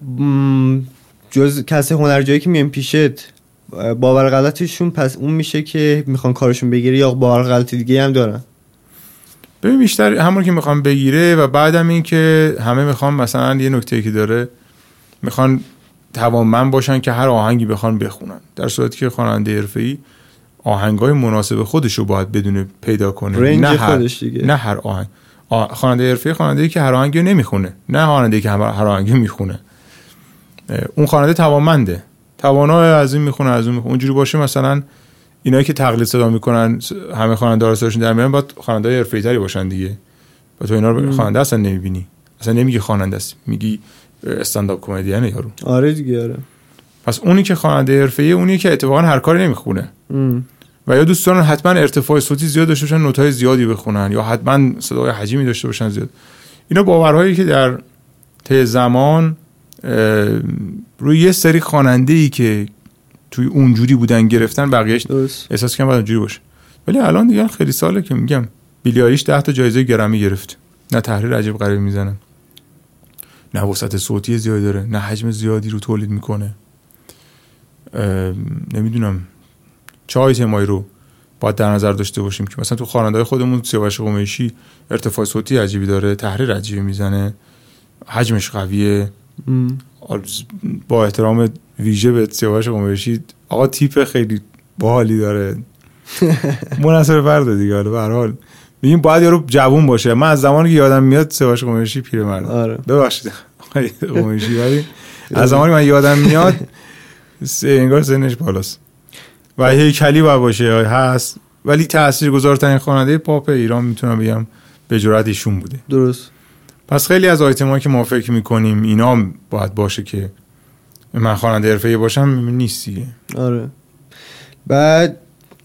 جز کسی هنرجایی که میان پیشت، باور غلطشون پس اون میشه که میخوان کارشون بگیره یا باور غلط دیگه هم دارن؟ ببین بیشتر همون که میخوان بگیره و بعدم این که همه میخوان، مثلا یه نکته‌ای که داره، میخوان توانمند باشن که هر آهنگی بخوان بخونن، در صورتی که خواننده حرفه‌ای آهنگای مناسب خودش رو باید بدونه پیدا کنه، نه هر خودش دیگه. نه هر آهنگ. خواننده حرفه‌ای خواننده‌ای که هر آهنگی نمیخونه، نه خواننده‌ای که هر آهنگی میخونه. اون خواننده توانمنده، توانا از این میخونه از اون میخونه. اونجوری باشه مثلا اینایی که تقلید صدا میکنن همه خواننده ها صداشون در میارن، باید خواننده حرفه‌ای تری باشن دیگه. با تو اینا رو خواننده اصلا نمیبینی، اصلا نمیگی خواننده است، میگی استندآپ کمدین یارو. آره دیگه. آره. پس اونی که خواننده حرفه‌ای اونی که اتفاقا هر کاری نمیخونه و یا دوست دارن حتما ارتفاع صوتی زیاد داشته باشن، نوت‌های زیادی بخونن، یا حتما صدای حجمی داشته باشن زیاد. اینا باورهایی که در طی زمان روی یه سری خواننده‌ای که توی اونجوری بودن گرفتن، بقیه‌اش احساس کنم باید اونجوری باشه. ولی الان دیگه خیلی ساله که میگم بیلی آیلیش ده تا جایزه گرمی گرفت، نه تحریر عجیب غریب میزنه، نه وسعت صوتی زیادی داره، نه حجم زیادی رو تولید میکنه. نمیدونم چه آیتمایی رو باید در نظر داشته باشیم که مثلا تو خواننده‌های خودمون سیاوش قمیشی ارتفاع صوتی عجیبی داره، تحریر عجیبی میزنه، حجمش قویه. با احترام ویژه به سیاوش قمیشی، آقا تیپ خیلی باحالی داره، مناسب فرد دیگه. حالا به هر حال میگیم باید یارو جوون باشه. من از زمانی که یادم میاد سیاوش قمیشی پیرمرد، آره ببخشید آقای قمیشی، ولی از زمانی من یادم میاد انگار سنش بالاست و هیکلی باید باشه هست، ولی تاثیرگذارترین خواننده پاپ ایران میتونم بگم به جرئت ایشون بوده. درست. پس خیلی از آیتمایی که ما فکر میکنیم اینا باید باشه که من خواننده حرفه‌ای باشم، نیستی. آره. بعد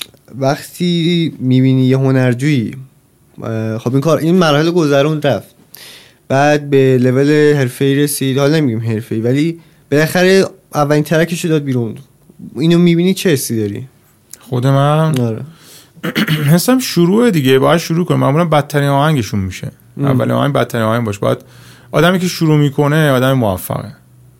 وقتی میبینی یه هنرجویی خب این کار این مراحل گذرون رفت، بعد به لول حرفه‌ای رسید، حالا نمیگیم حرفه‌ای ولی بالاخره اولین ترکشو داد بیرون، اینو میبینی چه حسی داری؟ خود من آره حسم شروع دیگه، باید شروع کنم. معمولا بدترین آهنگشون میشه. اولین آهنگ بدترین آهنگ باشه. باید آدمی که شروع میکنه آدم موفقه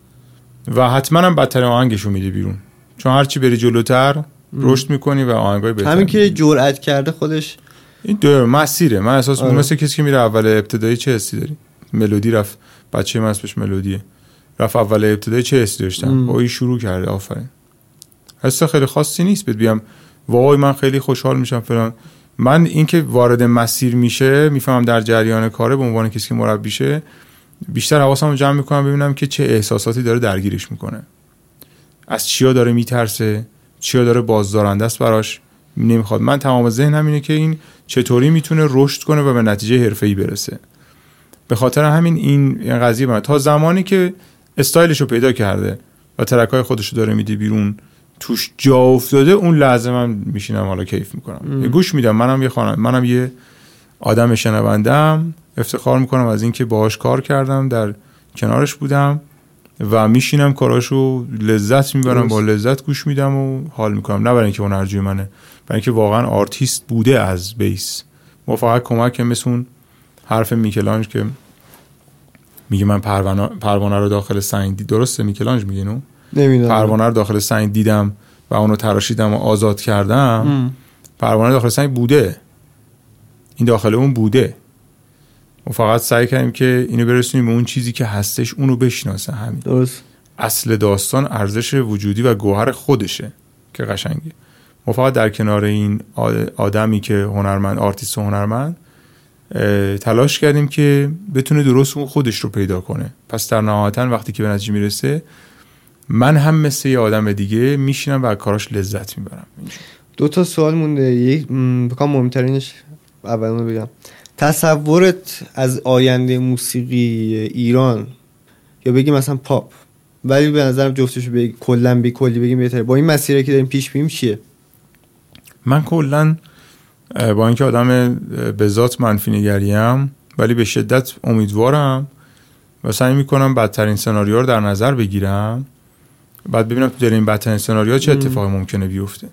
و حتما هم بدترین آهنگشو میده بیرون، چون هرچی بری جلوتر رشد میکنی و آهنگای بهتر. همین که جرأت کرده خودش این دو مسیره. من احساس میکنم مثل کسی که میره اول ابتدایی چه حسی داری؟ ملودی رفت، بچه من اسمش ملودیه، رفت اول ابتدایی چه حسی داشتم؟ با این شروع کرده، آفرین. حس خیلی خاصی نیست بهت بیام وای من خیلی خوشحال میشم فلان. من اینکه وارد مسیر میشه میفهمم در جریان کاره، به عنوان کسی که مربیشه بیشتر حواسمو جمع میکنم ببینم که چه احساساتی داره درگیرش میکنه، از چیا داره میترسه، چیا داره بازدارنده است براش نمیخواد. من تمام ذهنم اینه که این چطوری میتونه رشد کنه و به نتیجه حرفه‌ای برسه. به خاطر همین این این قضیه من تا زمانی که استایلشو پیدا کرده و ترکای خودشو داره میده بیرون، توش جا افتاده، اون لحظه من میشینم حالا کیف میکنم، یه گوش میدم. منم یه خانم منم یه آدم شنوندم، افتخار میکنم از اینکه باهاش کار کردم، در کنارش بودم و میشینم کاراشو لذت میبرم، با لذت گوش میدم و حال میکنم. نه برای اینکه هنرجوی منه، برای اینکه واقعا آرتیست بوده از بیس. ما فقط کمک مثل اون حرف میکلانج که میگه من پروانه پروانه رو داخل سنگ دید، درسته میکلانج میگه اینو؟ نمیدونم. پروانه رو داخل سنگ دیدم و اونو تراشیدم و آزاد کردم. ام. پروانه داخل سنگ بوده، این داخل اون بوده، و فقط سعی کردیم که اینو برسونیم به اون چیزی که هستش، اونو بشناسه. همین درست. اصل داستان ارزش وجودی و گوهر خودشه که قشنگه. ما فقط در کنار این آدمی که هنرمند، آرتیست و هنرمند، تلاش کردیم که بتونه درست اون خودش رو پیدا کنه. پس در نهایتاً وقتی که به نتیجه میرسه، من هم مثل یه آدم دیگه میشینم و کاراش لذت میبرم. دو تا سوال مونده. یک بکنم مهمترینش اولمو بگم، تصورت از آینده موسیقی ایران، یا بگیم مثلا پاپ، ولی به نظرم جفتشو بگیم کلا بی کلی بگیم بهتره، با این مسیری که داریم پیش میریم چیه؟ من کلا با اینکه آدم به ذات منفی نگریم، ولی به شدت امیدوارم و سعی میکنم بدترین سناریو رو در نظر بگیرم، بعد ببینم تو این بدترین سناریو چه اتفاقی ممکنه بیفته.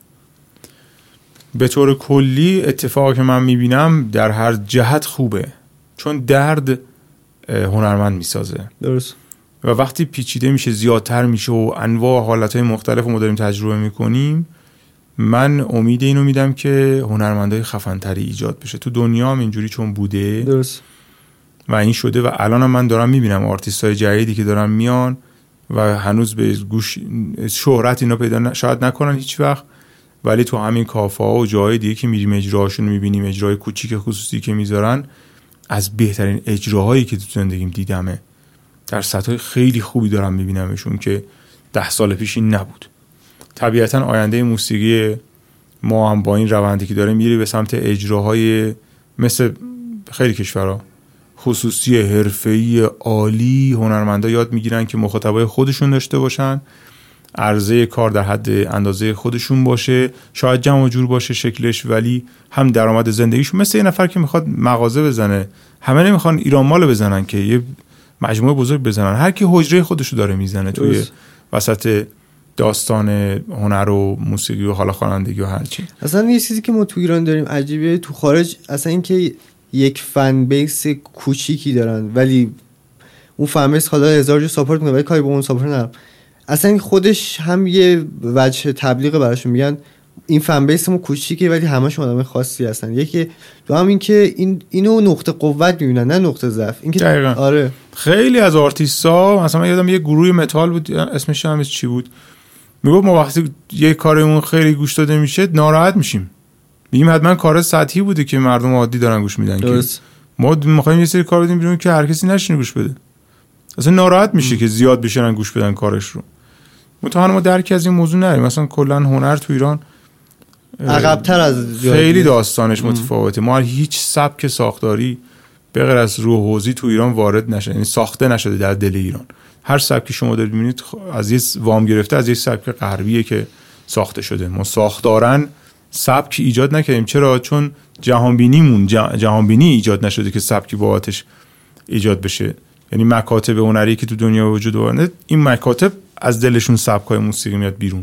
به طور کلی اتفاقی که من میبینم در هر جهت خوبه، چون درد هنرمند میسازه. درست. و وقتی پیچیده میشه، زیادتر میشه و انواع حالتهای مختلف رو ما داریم تجربه میکنیم، من امید اینو میدم که هنرمندای خفن‌تری ایجاد بشه تو دنیا هم اینجوری، چون بوده. درست. و این شده و الان هم من دارم میبینم آرتیستای جدیدی که دارن میان و هنوز به گوش شهرت اینا پیدا شاید نکنن هیچ وقت، ولی تو همین کافه ها و جای دیگه که میریم اجراهاشون میبینیم، اجرای کوچیک خصوصی که میذارن، از بهترین اجراهایی که تو زندگیم دیدمه. در سطح خیلی خوبی دارم میبینمشون که ده سال پیش این نبود. طبیعتا آینده موسیقی ما هم با این روندی که داره میری به سمت اجراهای مثل خیلی کشورها خصوصی حرفه‌ای عالی. هنرمندا یاد میگیرن که مخاطبای خودشون داشته باشن، عرضه کار در حد اندازه خودشون باشه، شاید جمع و جور باشه شکلش، ولی هم درآمد زندگیشون مثل یه نفر که میخواد مغازه بزنه. همه نمیخوان ایران مال بزنن که یه مجموعه بزرگ بزنن، هر کی حجره خودشو داره میزنه توی وسط داستان هنر و موسیقی و حالا خوانندگی و هر چی. اصلا یه چیزی که ما تو ایران داریم عجیبه، تو خارج اصلا این که یک فن بیس کوچیکی دارن، ولی اون فن بیس حالا هزار جو ساپورت میکنه، ولی کاری با اون ساپورت ندارن. اصلا خودش هم یه وجه تبلیغ براشون، میگن این فن بیس ما کوچیکه ولی همشون آدم خاصی هستن. یکی دو هم این که این اینو نقطه قوت میبینن نه نقطه ضعف. این که آره خیلی از آرتیستا، مثلا من یادم یه گروه متال بود، اسمش هم چی بود، میگفت ما وقتی یه کارمون خیلی گوش داده میشه ناراحت میشیم، میگیم حتما کار سطحی بوده که مردم عادی دارن گوش میدن، که ما میخوایم یه سری کار بدیم بیرون که هر کسی نشینه گوش بده. اصلا ناراحت میشه ام. که زیاد بشنن گوش بدن کارش رو. متأسفانه ما درکی از این موضوع نداریم. مثلا کلا هنر تو ایران عقب‌تر از خیلی داستانش ام. متفاوته. ما هیچ سبک ساختاری به غیر از روح حوزی تو ایران وارد نشده، یعنی ساخته نشده در دل ایران. هر سبکی شما دارید می‌بینید از یه وام گرفته از یه سبک غربیه که ساخته شده. ما ساختارن سبک ایجاد نکردیم. چرا؟ چون جهانبینیمون جهانبینی ایجاد نشده که سبکی بابتش ایجاد بشه. یعنی مکاتب هنری که تو دنیا وجود داره، این مکاتب از دلشون سبکای موسیقی میاد بیرون،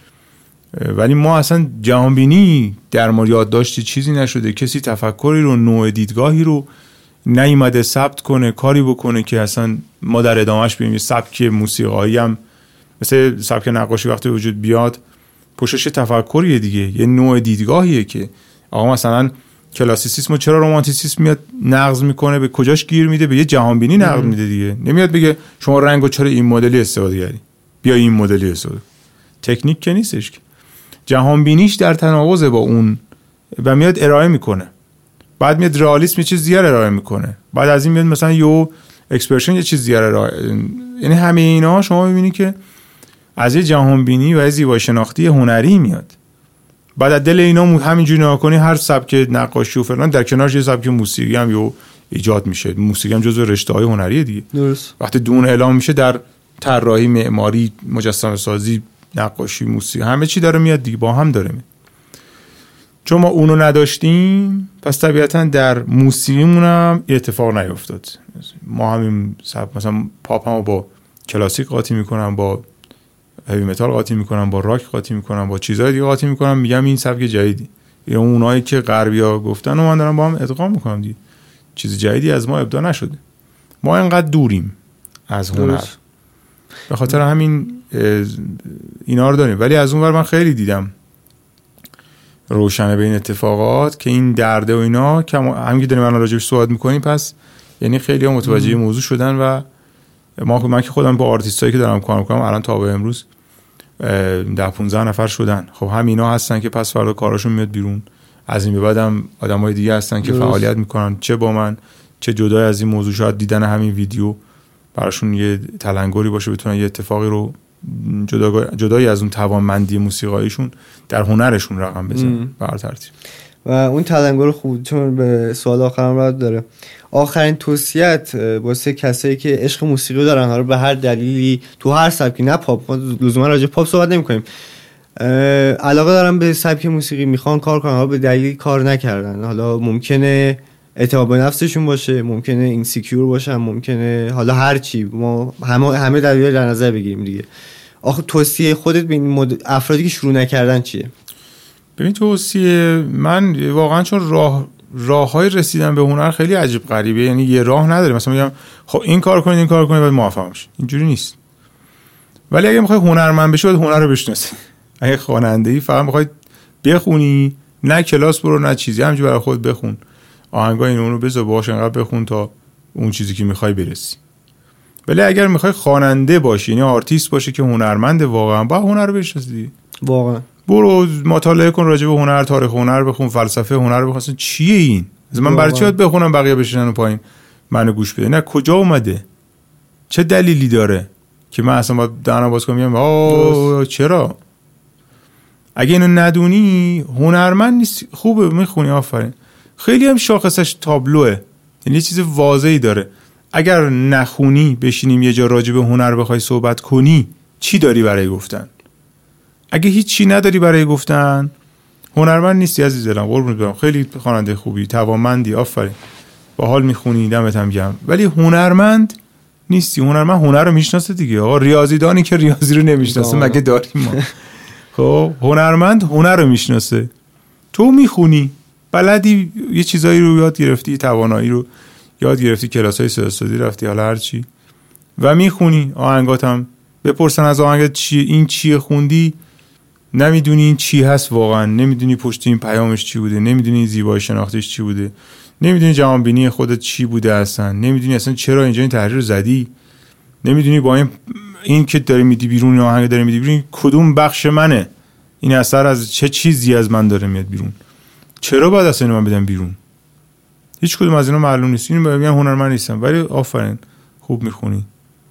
ولی ما اصلا جهانبینی در ما یادداشتی چیزی نشده، کسی تفکری رو، نوع دیدگاهی رو نیومده ثبت کنه، کاری بکنه که اصلا ما در ادامهش ببینیم سبک موسیقایی هم مثل سبک نقاشی وقتی وجود بیاد پشتش تفکریه دیگه، یه نوع دیدگاهیه که آقا مثلا کلاسیسیسم چرا رومانتیسیسم میاد نقض میکنه، به کجاش گیر میده؟ به یه جهانبینی نقض میده دیگه. نمیاد بگه شما رنگو چرا این مدلی استفاده کردی، بیا این مدلی استفاده. تکنیک که نیستش که، جهانبینیش در تناقض با اون و میاد ارائه میکنه. بعد میاد رئالیسم یه چیز دیگه ارائه میکنه، بعد از این میاد مثلا یو اکسپرشن یه چیز دیگه ارائه. یعنی همه اینا شما میبینی که از یه جهانبینی و زیبایی شناختی هنری میاد. بعد از دل اینا همینجوری نگاه کنی هر سبک نقاشی و فلان در کنارش یه سبک موسیقی هم یو ایجاد میشه. موسیقی هم جزو رشته‌های هنریه دیگه. درست. وقتی دون اعلام میشه در طراحی، معماری، مجسمه سازی، نقاشی، موسیقی، همه چی داره میاد دیگه، با هم داره میاد. چون ما اونو نداشتیم پس طبیعتا در موسیقیمون هم اتفاق نیفتاد. ما همین سبک مثلا پاپ هم با کلاسیک قاطی میکنم، با هیوی متال قاطی میکنم، با راک قاطی میکنم، با چیزهای دیگه قاطی میکنم، میگم این سبک جدیدی. یا اونایی که غربیا گفتن و من دارم با هم ادغام میکنم دیگه. چیز جدیدی از ما ابداع نشده. ما اینقدر دوریم از هنر، به خاطر همین اینا رو داریم. ولی از اون ور من خیلی دیدم روشنه به این اتفاقات که این درده و اینا که همین که داریم الان راجعش صحبت میکنیم، پس یعنی خیلی ها متوجه ام. موضوع شدن و ما من که خودم با آرتیستایی که دارم کار میکنم الان تا به امروز ده پانزده نفر شدن. خب هم اینا هستن که پس فردا کاراشون میاد بیرون، از این به بعدم آدمای دیگه هستن که درست. فعالیت میکنن، چه با من چه جدای از این موضوع، شاید دیدن همین ویدیو براشون یه تلنگری باشه، بتونن یه اتفاقی رو جدا جدای از اون توانمندی موسیقاییشون در هنرشون رقم بزنن به هر ترتیب. و اون تلنگر خوب، چون به سوال آخرم رد داره، آخرین توصیت واسه کسایی که عشق موسیقی دارن، حالا به هر دلیلی تو هر سبکی، نه پاپ، ما لزوما راجع پاپ صحبت نمی‌کنیم، علاقه دارن به سبک موسیقی، میخوان کار کنن، حالا به دلیلی کار نکردن، حالا ممکنه اعتماد به نفسشون باشه، ممکنه اینسیکیور باشن، ممکنه حالا هر چی، ما همه همه دلایل در نظر بگیریم دیگه. آخه توصیه خودت به این مد... افرادی که شروع نکردن چیه؟ ببین توصیه من واقعا چون راه راههای رسیدن به هنر خیلی عجیب غریبه، یعنی یه راه نداره مثلا میگم خب این کار کنید این کار کنید بعد موفق میشید، اینجوری نیست. ولی اگه میخوای هنرمند بشی باید هنر رو بشناسی. اگه خواننده‌ای فقط میخوای بخونی، نه کلاس برو نه چیزی، همینجوری برای خودت بخون، آهنگای اینو اونو بذار باهاش انقدر بخون تا اون چیزی که میخوای برسی. ولی اگر میخوای خواننده باشی، یعنی آرتیست باشی که هنرمند واقعا، با هنر رو بشناسی. واقعا برو مطالعه کن راجع به هنر، تاریخ هنر بخون، فلسفه هنر بخون. اصلا چیه این؟ من برای چی باید بخونم بقیه بشینن پایین منو گوش بده؟ نه کجا اومده؟ چه دلیلی داره که من اصلا باید دهنم باز کنم میگم آه چرا؟ اگه اینو ندونی هنرمند نیست. خوبه میخونی آفرین، خیلی هم شاخصش تابلوه، یعنی یه چیز واضحی داره. اگر نخونی بشینیم یه جا راجع به هنر بخوای صحبت کنی، چی داری برای گفتن؟ اگه هیچ چی نداری برای گفتن، هنرمند نیستی عزیز دلم. قربونت برم، خیلی خواننده خوبی، توانمندی، آفرین، باحال میخونی، دمت هم گرم، ولی هنرمند نیستی. هنرمند هنر رو میشناسه دیگه. آقا ریاضیدانی که ریاضی رو نمیشناسه مگه داریم ما؟ خب هنرمند هنر رو میشناسه. تو میخونی، بلدی، یه چیزایی رو یاد گرفتی، توانایی رو یاد گرفتی، کلاسای صداستودی رفتی، حالا هر چی، و میخونی. آهنگاتم بپرسن از آهنگت چیه، این چیه خوندی، نمیدونی این چی هست واقعا، نمیدونی پشت این پیامش چی بوده، نمیدونی زیبایی شناختیش چی بوده، نمیدونی جهانبینی خودت چی بوده اصلا، نمیدونی اصلا چرا اینجا این تحریر رو زدی، نمیدونی با این این که داری میدی بیرون، این آهنگ داری میدی بیرون کدوم بخش منه، این اثر از چه چیزی از من داره میاد بیرون، چرا باید اصلا من بدم بیرون؟ هیچ کدوم از اینا معلوم نیست. اینو میگن هنرمند نیستم، ولی آفرین خوب میخونی.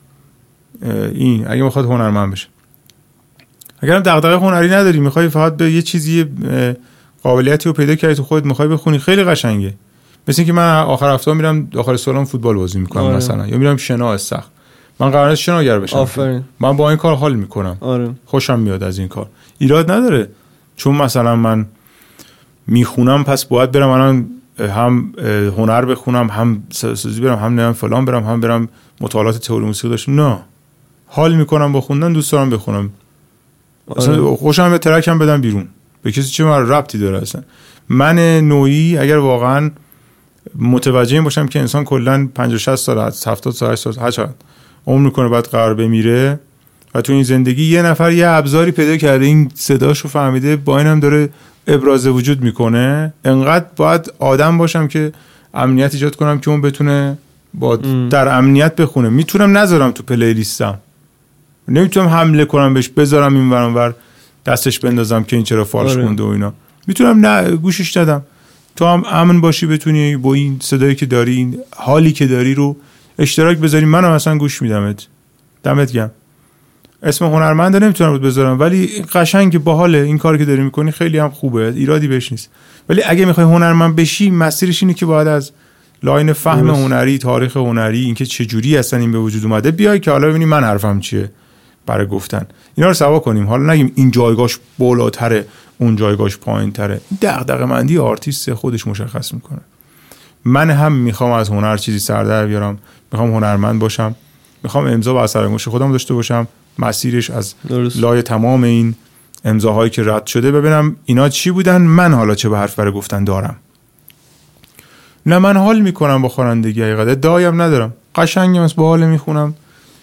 این اگه میخواد هنرمند بشه. اگرم دغدغه هنری نداری، میخوای فقط به یه چیزی قابلیتی رو پیدا کردی تو خودت میخوای بخونی، خیلی قشنگه. مثل اینکه من آخر هفته میرم داخل سالن فوتبال بازی میکنم آره. مثلا، یا میرم شنا استخر، من قراره است شناگر بشم. آفرین. من با این کار حال میکنم آره. خوشم میاد از این کار، ایراد نداره. چون مثلا من میخونم پس باید برم الان هم هنر بخونم، هم سازی برم، هم نمیدونم فلان برم، هم برم مطالعات تئوری موسیقی داشتم. نه، حال میکنم با خوندن، دوست دارم بخونم اصلا، خوشم به ترکم بدم بیرون، به کسی چه من ربطی داره اصلا. من نوعی اگر واقعا متوجه این باشم که انسان کلا پنجاه شصت سال، هفتاد سال، هشتاد سال هر چقدر عمر میکنه بعد قرار بمیره و تو این زندگی یه نفر یه ابزاری پیدا کرده این صداشو فهمیده با اینم داره ابراز وجود میکنه، انقدر باید آدم باشم که امنیت ایجاد کنم که اون بتونه با در امنیت بخونه. میتونم نذارم تو پلی لیستم، نمیتونم حمله کنم بهش بذارم این ور اون ور دستش بندازم که این چرا فالش خونده و اینا. میتونم نه گوشش ندم، تو هم امن باشی، بتونی با این صدایی که داری، این حالی که داری رو اشتراک بذاری، منم اصلا گوش میدمت. دمت گرم. اسم هنرمند نمیتونم بود بذارم، ولی قشنگ باحاله این کاری که داری میکنی، خیلی هم خوبه، ایرادی بهش نیست. ولی اگه میخوای هنرمند بشی، مسیرش اینه که باید از لاین فهم درست. هنری، تاریخ هنری، اینکه چه جوری اصلا این به وجود اومده بیای که حالا ببینی من حرفم چیه برای گفتن. اینا رو سوا کنیم، حالا نگیم این جایگاهش بالاتره اون جایگاهش پایینتره. دغدغه‌مندی آرتیست خودش مشخص میکنه. من هم میخوام از هنر چیزی سر در بیارم، میخوام هنرمند باشم، میخوام امضا و اثرانگشت خودم داشته باشم، مسیرش از درست. لای تمام این امضاهایی که رد شده ببینم اینا چی بودن، من حالا چه به حرف برای گفتن دارم. نه من حال میکنم با خوانندگی، حقیقت دایم ندارم، قشنگم است، با حال میخونم،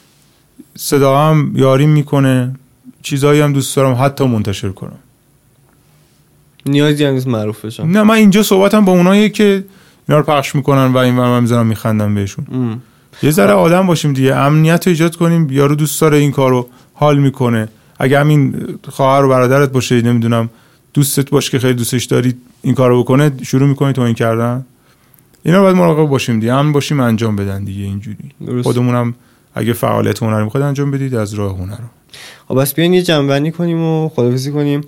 صدا هم یاری میکنه، چیزایی هم دوست دارم حتی منتشر کنم. نیازی هم نیست معروف بشم. نه من اینجا صحبتم با اونایی که اینا رو پخش میکنن و این ور من میذارم میخندم بهشون. ام. یه ذره آدم باشیم دیگه، امنیت رو ایجاد کنیم. یارو دوست داره این کارو، حال میکنه، اگه همین خواهر و برادرت باشه، نمیدونم دوستت باشه که خیلی دوستش داری، این کارو بکنه، شروع میکنی توهین کردن، اینا رو باید مراقب باشیم دیگه، امن باشیم انجام بدن دیگه. اینجوری خودمونم اگه فعالیت هنری میخواد انجام بدید از راه هنر. خب بس بیاین یه جمع‌بندی کنیم و خداحافظی کنیم.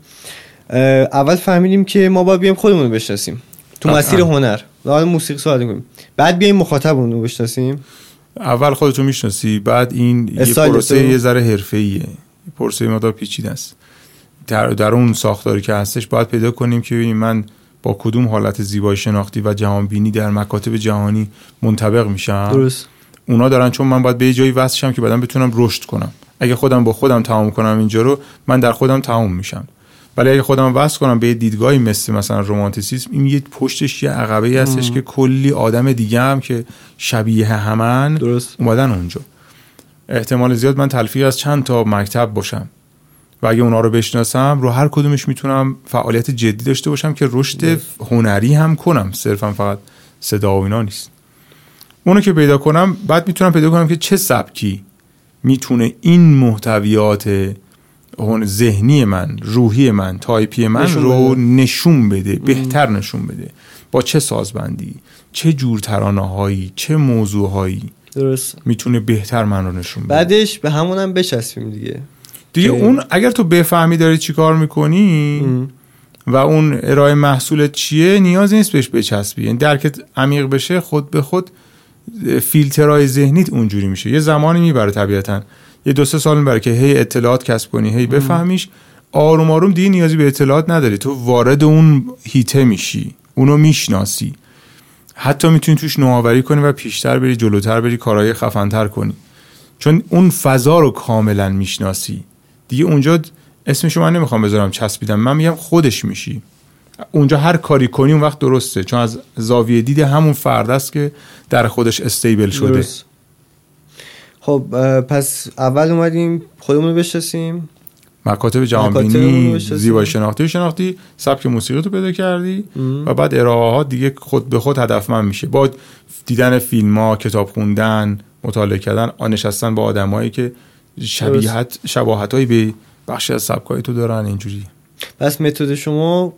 اول فهمیدیم که ما باید بیایم خودمون رو بشناسیم تو مسیر هنر، حالا موسیقی صحبت کنیم، بعد بیایم مخاطبمون رو بشناسیم. اول خودتو میشناسی، بعد این یه پروسه یه ذره حرفه‌ایه، پروسه مقدار پیچیده است. در در اون ساختاری که هستش باید پیدا کنیم که ببینیم من با کدوم حالت زیبایی شناختی و جهانبینی در مکاتب جهانی منطبق میشم. درست. اونا دارن، چون من باید به یه جایی وصل شم که بعداً بتونم رشد کنم. اگه خودم با خودم تمام کنم اینجا رو، من در خودم تمام میشم. ولی اگه خودم وصل کنم به یه دیدگاهی مثل مثلا رمانتیسیسم، این یه پشتش یه عقبه‌ای هستش که کلی آدم دیگه هم که شبیه همن درست. اومدن اونجا. احتمال زیاد من تلفیق از چند تا مکتب باشم و اگه اونا رو بشناسم، رو هر کدومش میتونم فعالیت جدی داشته باشم که رشد هنری هم کنم، صرفا فقط صدا و اینا نیست. اونو که پیدا کنم، بعد میتونم پیدا کنم که چه سبکی میتونه این محتویات ذهنی من، روحی من، تایپی من نشون رو بده. نشون بده، بهتر نشون بده، با چه سازبندی، چه جور ترانه‌هایی، چه موضوعهایی. درست. میتونه بهتر من رو نشون بده. بعدش به همونم بچسبیم دیگه. دیگه اون اگر تو بفهمی داری چی کار میکنی ام. و اون ارائه محصولت چیه، نیاز نیست بهش بچسبی. یعنی درکت عمیق بشه، خود به خود فیلترهای ذهنیت اونجوری میشه. یه زمانی میبره طبیعتاً، یه دو سه سال میبره که هی اطلاعات کسب کنی، هی بفهمیش. آروم آروم دیگه نیازی به اطلاعات نداری، تو وارد اون هیته میشی، اونو میشناسی، حتی میتونی توش نوآوری کنی و پیشتر بری، جلوتر بری، کارهای خفن‌تر کنی، چون اون فضا رو کاملا میشناسی دیگه. اونجا اسمشو من نمیخوام بذارم چسبیدم، من میگم خودش میشی اونجا. هر کاری کنی اون وقت درسته، چون از زاویه دید همون فرد است که در خودش استیبل شده. درست. خب پس اول اومدیم خودمون رو بشناسیم، مکاتب جهانبینی، زیبایی شناختی شناختی سبک موسیقی تو پیدا کردی ام. و بعد ارائه ها دیگه خود به خود هدفمند میشه، با دیدن فیلم ها، کتاب خوندن، مطالعه کردن، نشستن با آدمایی که شبیهت شباهتایی به بخشی از سبکای تو دارن. اینجوری. پس متد شما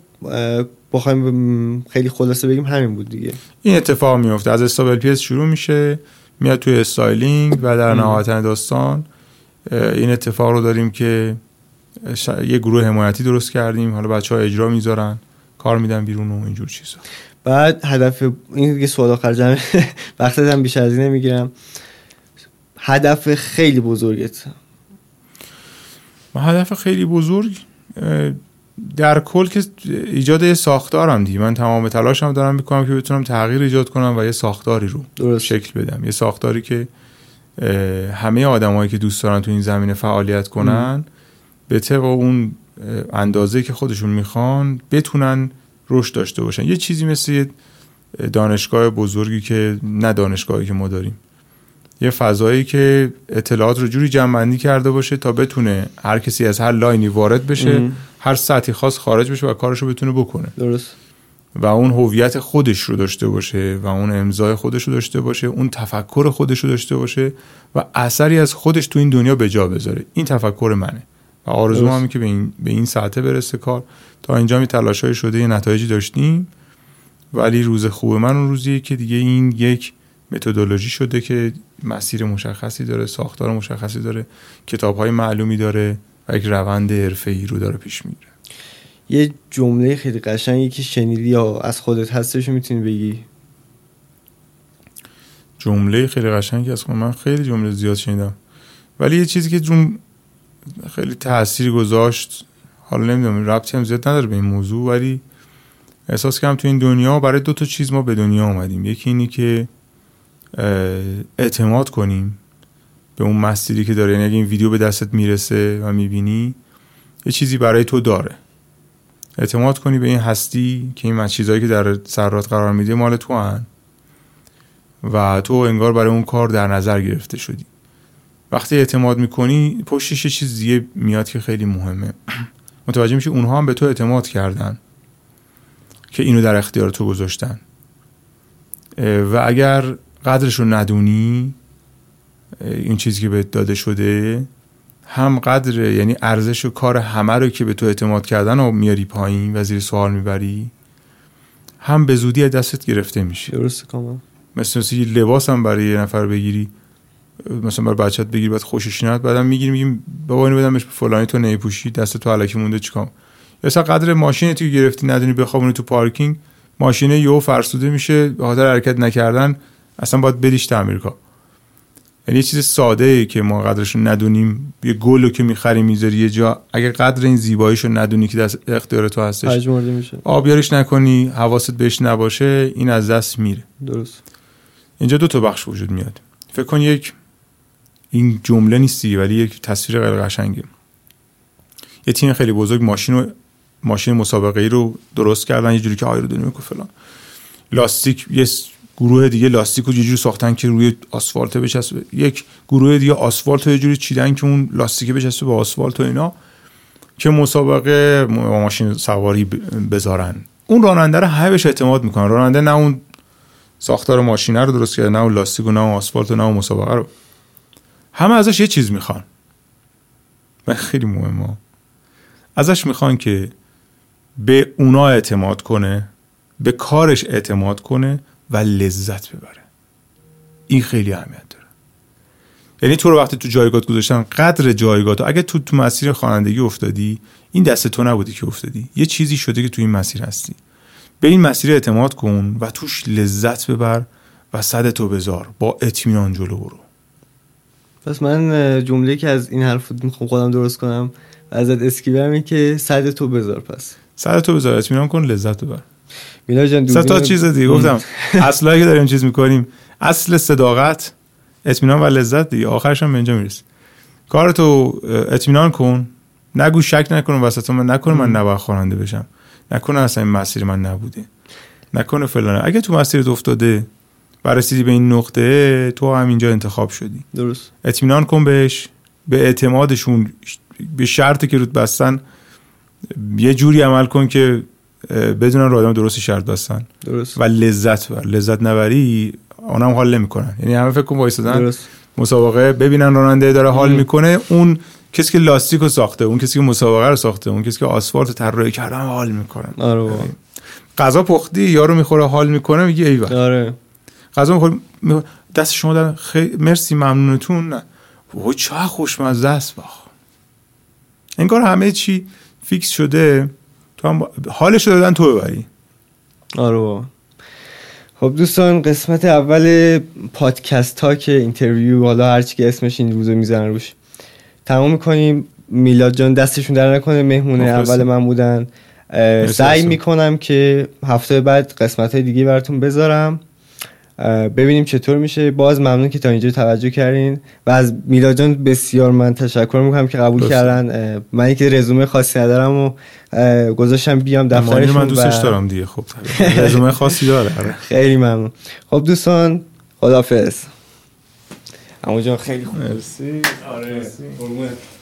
بخوایم خیلی خلاصه بگیم همین بود دیگه. این اتفاق میفته، از استابل پیس شروع میشه، میاد توی استایلینگ و در نهایت داستان این اتفاق رو داریم که یه گروه حمایتی درست کردیم، حالا بچه‌ها اجرا میذارن، کار میدن بیرون و اینجور چیزا. بعد هدف این دیگه سوال آخر جمع وقتت هم بیشتر از این نمیگیرم، هدف خیلی بزرگت؟ هدف خیلی بزرگ در کل که ایجاد یه ساختارم دیگه. من تمام تلاشم دارم میکنم که بتونم تغییر ایجاد کنم و یه ساختاری رو درست شکل بدم، یه ساختاری که همه آدمایی که دوست دارن تو این زمینه فعالیت کنن ام. به طبق اون اندازه که خودشون میخوان بتونن رشد داشته باشن. یه چیزی مثل یه دانشگاه بزرگی که نه دانشگاهی که ما داریم، یه فضایی که اطلاعات رو جوری جمع‌بندی کرده باشه تا بتونه هر کسی از هر لاینی وارد بشه ام. هر سطحی خاص خارج بشه و کارش رو بتونه بکنه. درست. و اون هویت خودش رو داشته باشه و اون امضای خودش رو داشته باشه، اون تفکر خودش رو داشته باشه و اثری از خودش تو این دنیا به جا بذاره. این تفکر منه و آرزوم همه که به این به این سطح برسه کار. تا اینجا می تلاشای شده، یه نتایجی داشتیم، ولی روز خوب من اون روزیه که دیگه این یک متدولوژی شده که مسیر مشخصی داره، ساختار مشخصی داره، کتاب‌های معلومی داره و یک روند حرفه‌ای رو داره پیش میره. یه جمله خیلی قشنگی که شنیدی یا از خودت هستش میتونی بگی؟ جمله خیلی قشنگی از خودم، من خیلی جمله زیاد شنیدم، ولی یه چیزی که جون خیلی تأثیر گذاشت، حالا نمیدونم ربطی هم زیاد نداره به این موضوع، ولی احساس کردم تو این دنیا برای دو تا چیز ما به دنیا اومدیم. یکی اینی که اعتماد کنیم به اون مسیری که داره، یعنی اگه این ویدیو به دستت میرسه و میبینی یه چیزی برای تو داره، اعتماد کنی به این هستی که این چیزایی که در سرات قرار میده مال تو هن و تو انگار برای اون کار در نظر گرفته شدی. وقتی اعتماد میکنی پشتش یه چیز دیگه میاد که خیلی مهمه. متوجه میشی اونها هم به تو اعتماد کردن که اینو در اختیار تو گذاشتن و اگر قدرش رو ندونی این چیزی که بهت داده شده، هم قدر یعنی ارزش و کار همه رو که به تو اعتماد کردن رو میاری پایین و زیر سوال میبری، هم به زودی از دستت گرفته میشه. درسته کاملا. مثل مثل یه لباس هم برای یه نفر بگیری، مثلا برای بچت بگیری بعد خوشش نیاد، بعدم میگیری میگیم بابا اینو بدمش به فلانی تو نمیپوشی، دست تو الکی مونده چیکار. یا مثلا قدر ماشین تو گرفتی ندونی بخوابونی تو پارکینگ، ماشین یهو فرسوده میشه به خاطر حرکت نکردن، اصلا باید بدیش تعمیرگاه. یعنی یه چیز ساده ای که ما قدرش رو ندونیم، یه گلو که میخری میذاری یه جا، اگه قدر این زیباییشو ندونی که دست اختیار تو هستش پژمرده میشه، آبیارش نکنی، حواست بهش نباشه، این از دست میره. درست. اینجا دو تا بخش وجود میاد. فکر کن یک، این جمله نیستی ولی یک تصویر خیلی قشنگه. یه تیم خیلی بزرگ ماشین رو ماشین مسابقه‌ای رو درست کردن یه جوری که آیرودینامیک و فلان، لاستیک، یه گروه دیگه لاستیک رو یه جوری ساختن که روی آسفالت بچسبه، یک گروه دیگه آسفالت رو یه جوری چیدن که اون لاستیک بچسبه به آسفالت و اینا، که مسابقه ماشین سواری بذارن. اون راننده رو همه بهش اعتماد میکنن. راننده نه اون ساختار ماشین رو درست کرده، نه اون لاستیک و نه اون آسفالت و نه اون مسابقه رو. همه ازش یه چیز میخوان و خیلی مهمه، ازش میخوان که به اونا اعتماد کنه، به کارش اعتماد کنه و لذت ببره. این خیلی اهمیت داره. یعنی تو رو وقتی تو جایگاه گذاشتن، قدر جایگاه تو، اگه تو تو مسیر خوانندگی افتادی، این دست تو نبودی که افتادی، یه چیزی شده که تو این مسیر هستی. به این مسیر اعتماد کن و توش لذت ببر و صدتو بذار، با اطمینان جلو برو. پس من جمله که از این حرف میخوام خودم درست کنم و ازت اسکیبرم این که صدتو بذار. پس صدتو بذار، اطمینان کن، لذت ببر. میلا جان سه تا چیز دیگه گفتم. اصلا که داریم چیز میکنیم، اصل صداقت، اطمینان و لذت دیگه، آخرش هم به اینجا میرسه. کارتو اطمینان کن، نگو شک نکنم وسط من، نکنه من نباید خواننده بشم، نکنه اصلا این مسیر من نبوده، نکنه فلانه. اگه تو مسیرت افتاده و رسیدی به این نقطه، تو هم اینجا انتخاب شدی. درست. اطمینان کن بهش، به اعتمادشون، به شرطی که رود بستن یه جوری عمل کن که بدونن رو آدم درستی شرط بستن. درست. و لذت بر. لذت نبری اونم حال نمیکنن. یعنی همه فکر کن وایسادن مسابقه ببینن راننده داره حال میکنه، اون کسی که لاستیکو ساخته، اون کسی که مسابقه رو ساخته، اون کسی که آسفالت طراحی کرده حال میکنن. آره. غذا پختی یارو میخوره حال میکنه، میگه ایول. آره. غذا میخوره دست شما در خیلی مرسی ممنونتون، نه وای چه خوشمزه است. باخ انگار همه چی فیکس شده، تو هم حالش رو دادن تو ببری. آره بابا. خب دوستان، قسمت اول پادکست ها که اینترویو، حالا هر چی که اسمش این روزو میزنن روش، تمام میکنیم. میلاد جان دستشون در نکنه، مهمونه اول من بودن. سعی میکنم که هفته بعد قسمت های دیگه براتون بذارم، ببینیم چطور میشه. باز ممنون که تا اینجا توجه کردین و از میلاد جان بسیار من تشکر میکنم که قبول دوست. کردن. من که رزومه خاصی ندارم و گذاشتم بیام دفترشون. من دوستش دارم دیگه. خب رزومه خاصی داره. خیلی ممنون. خب دوستان، خداحافظ. عمو جان خیلی خوب. مرسی. آره.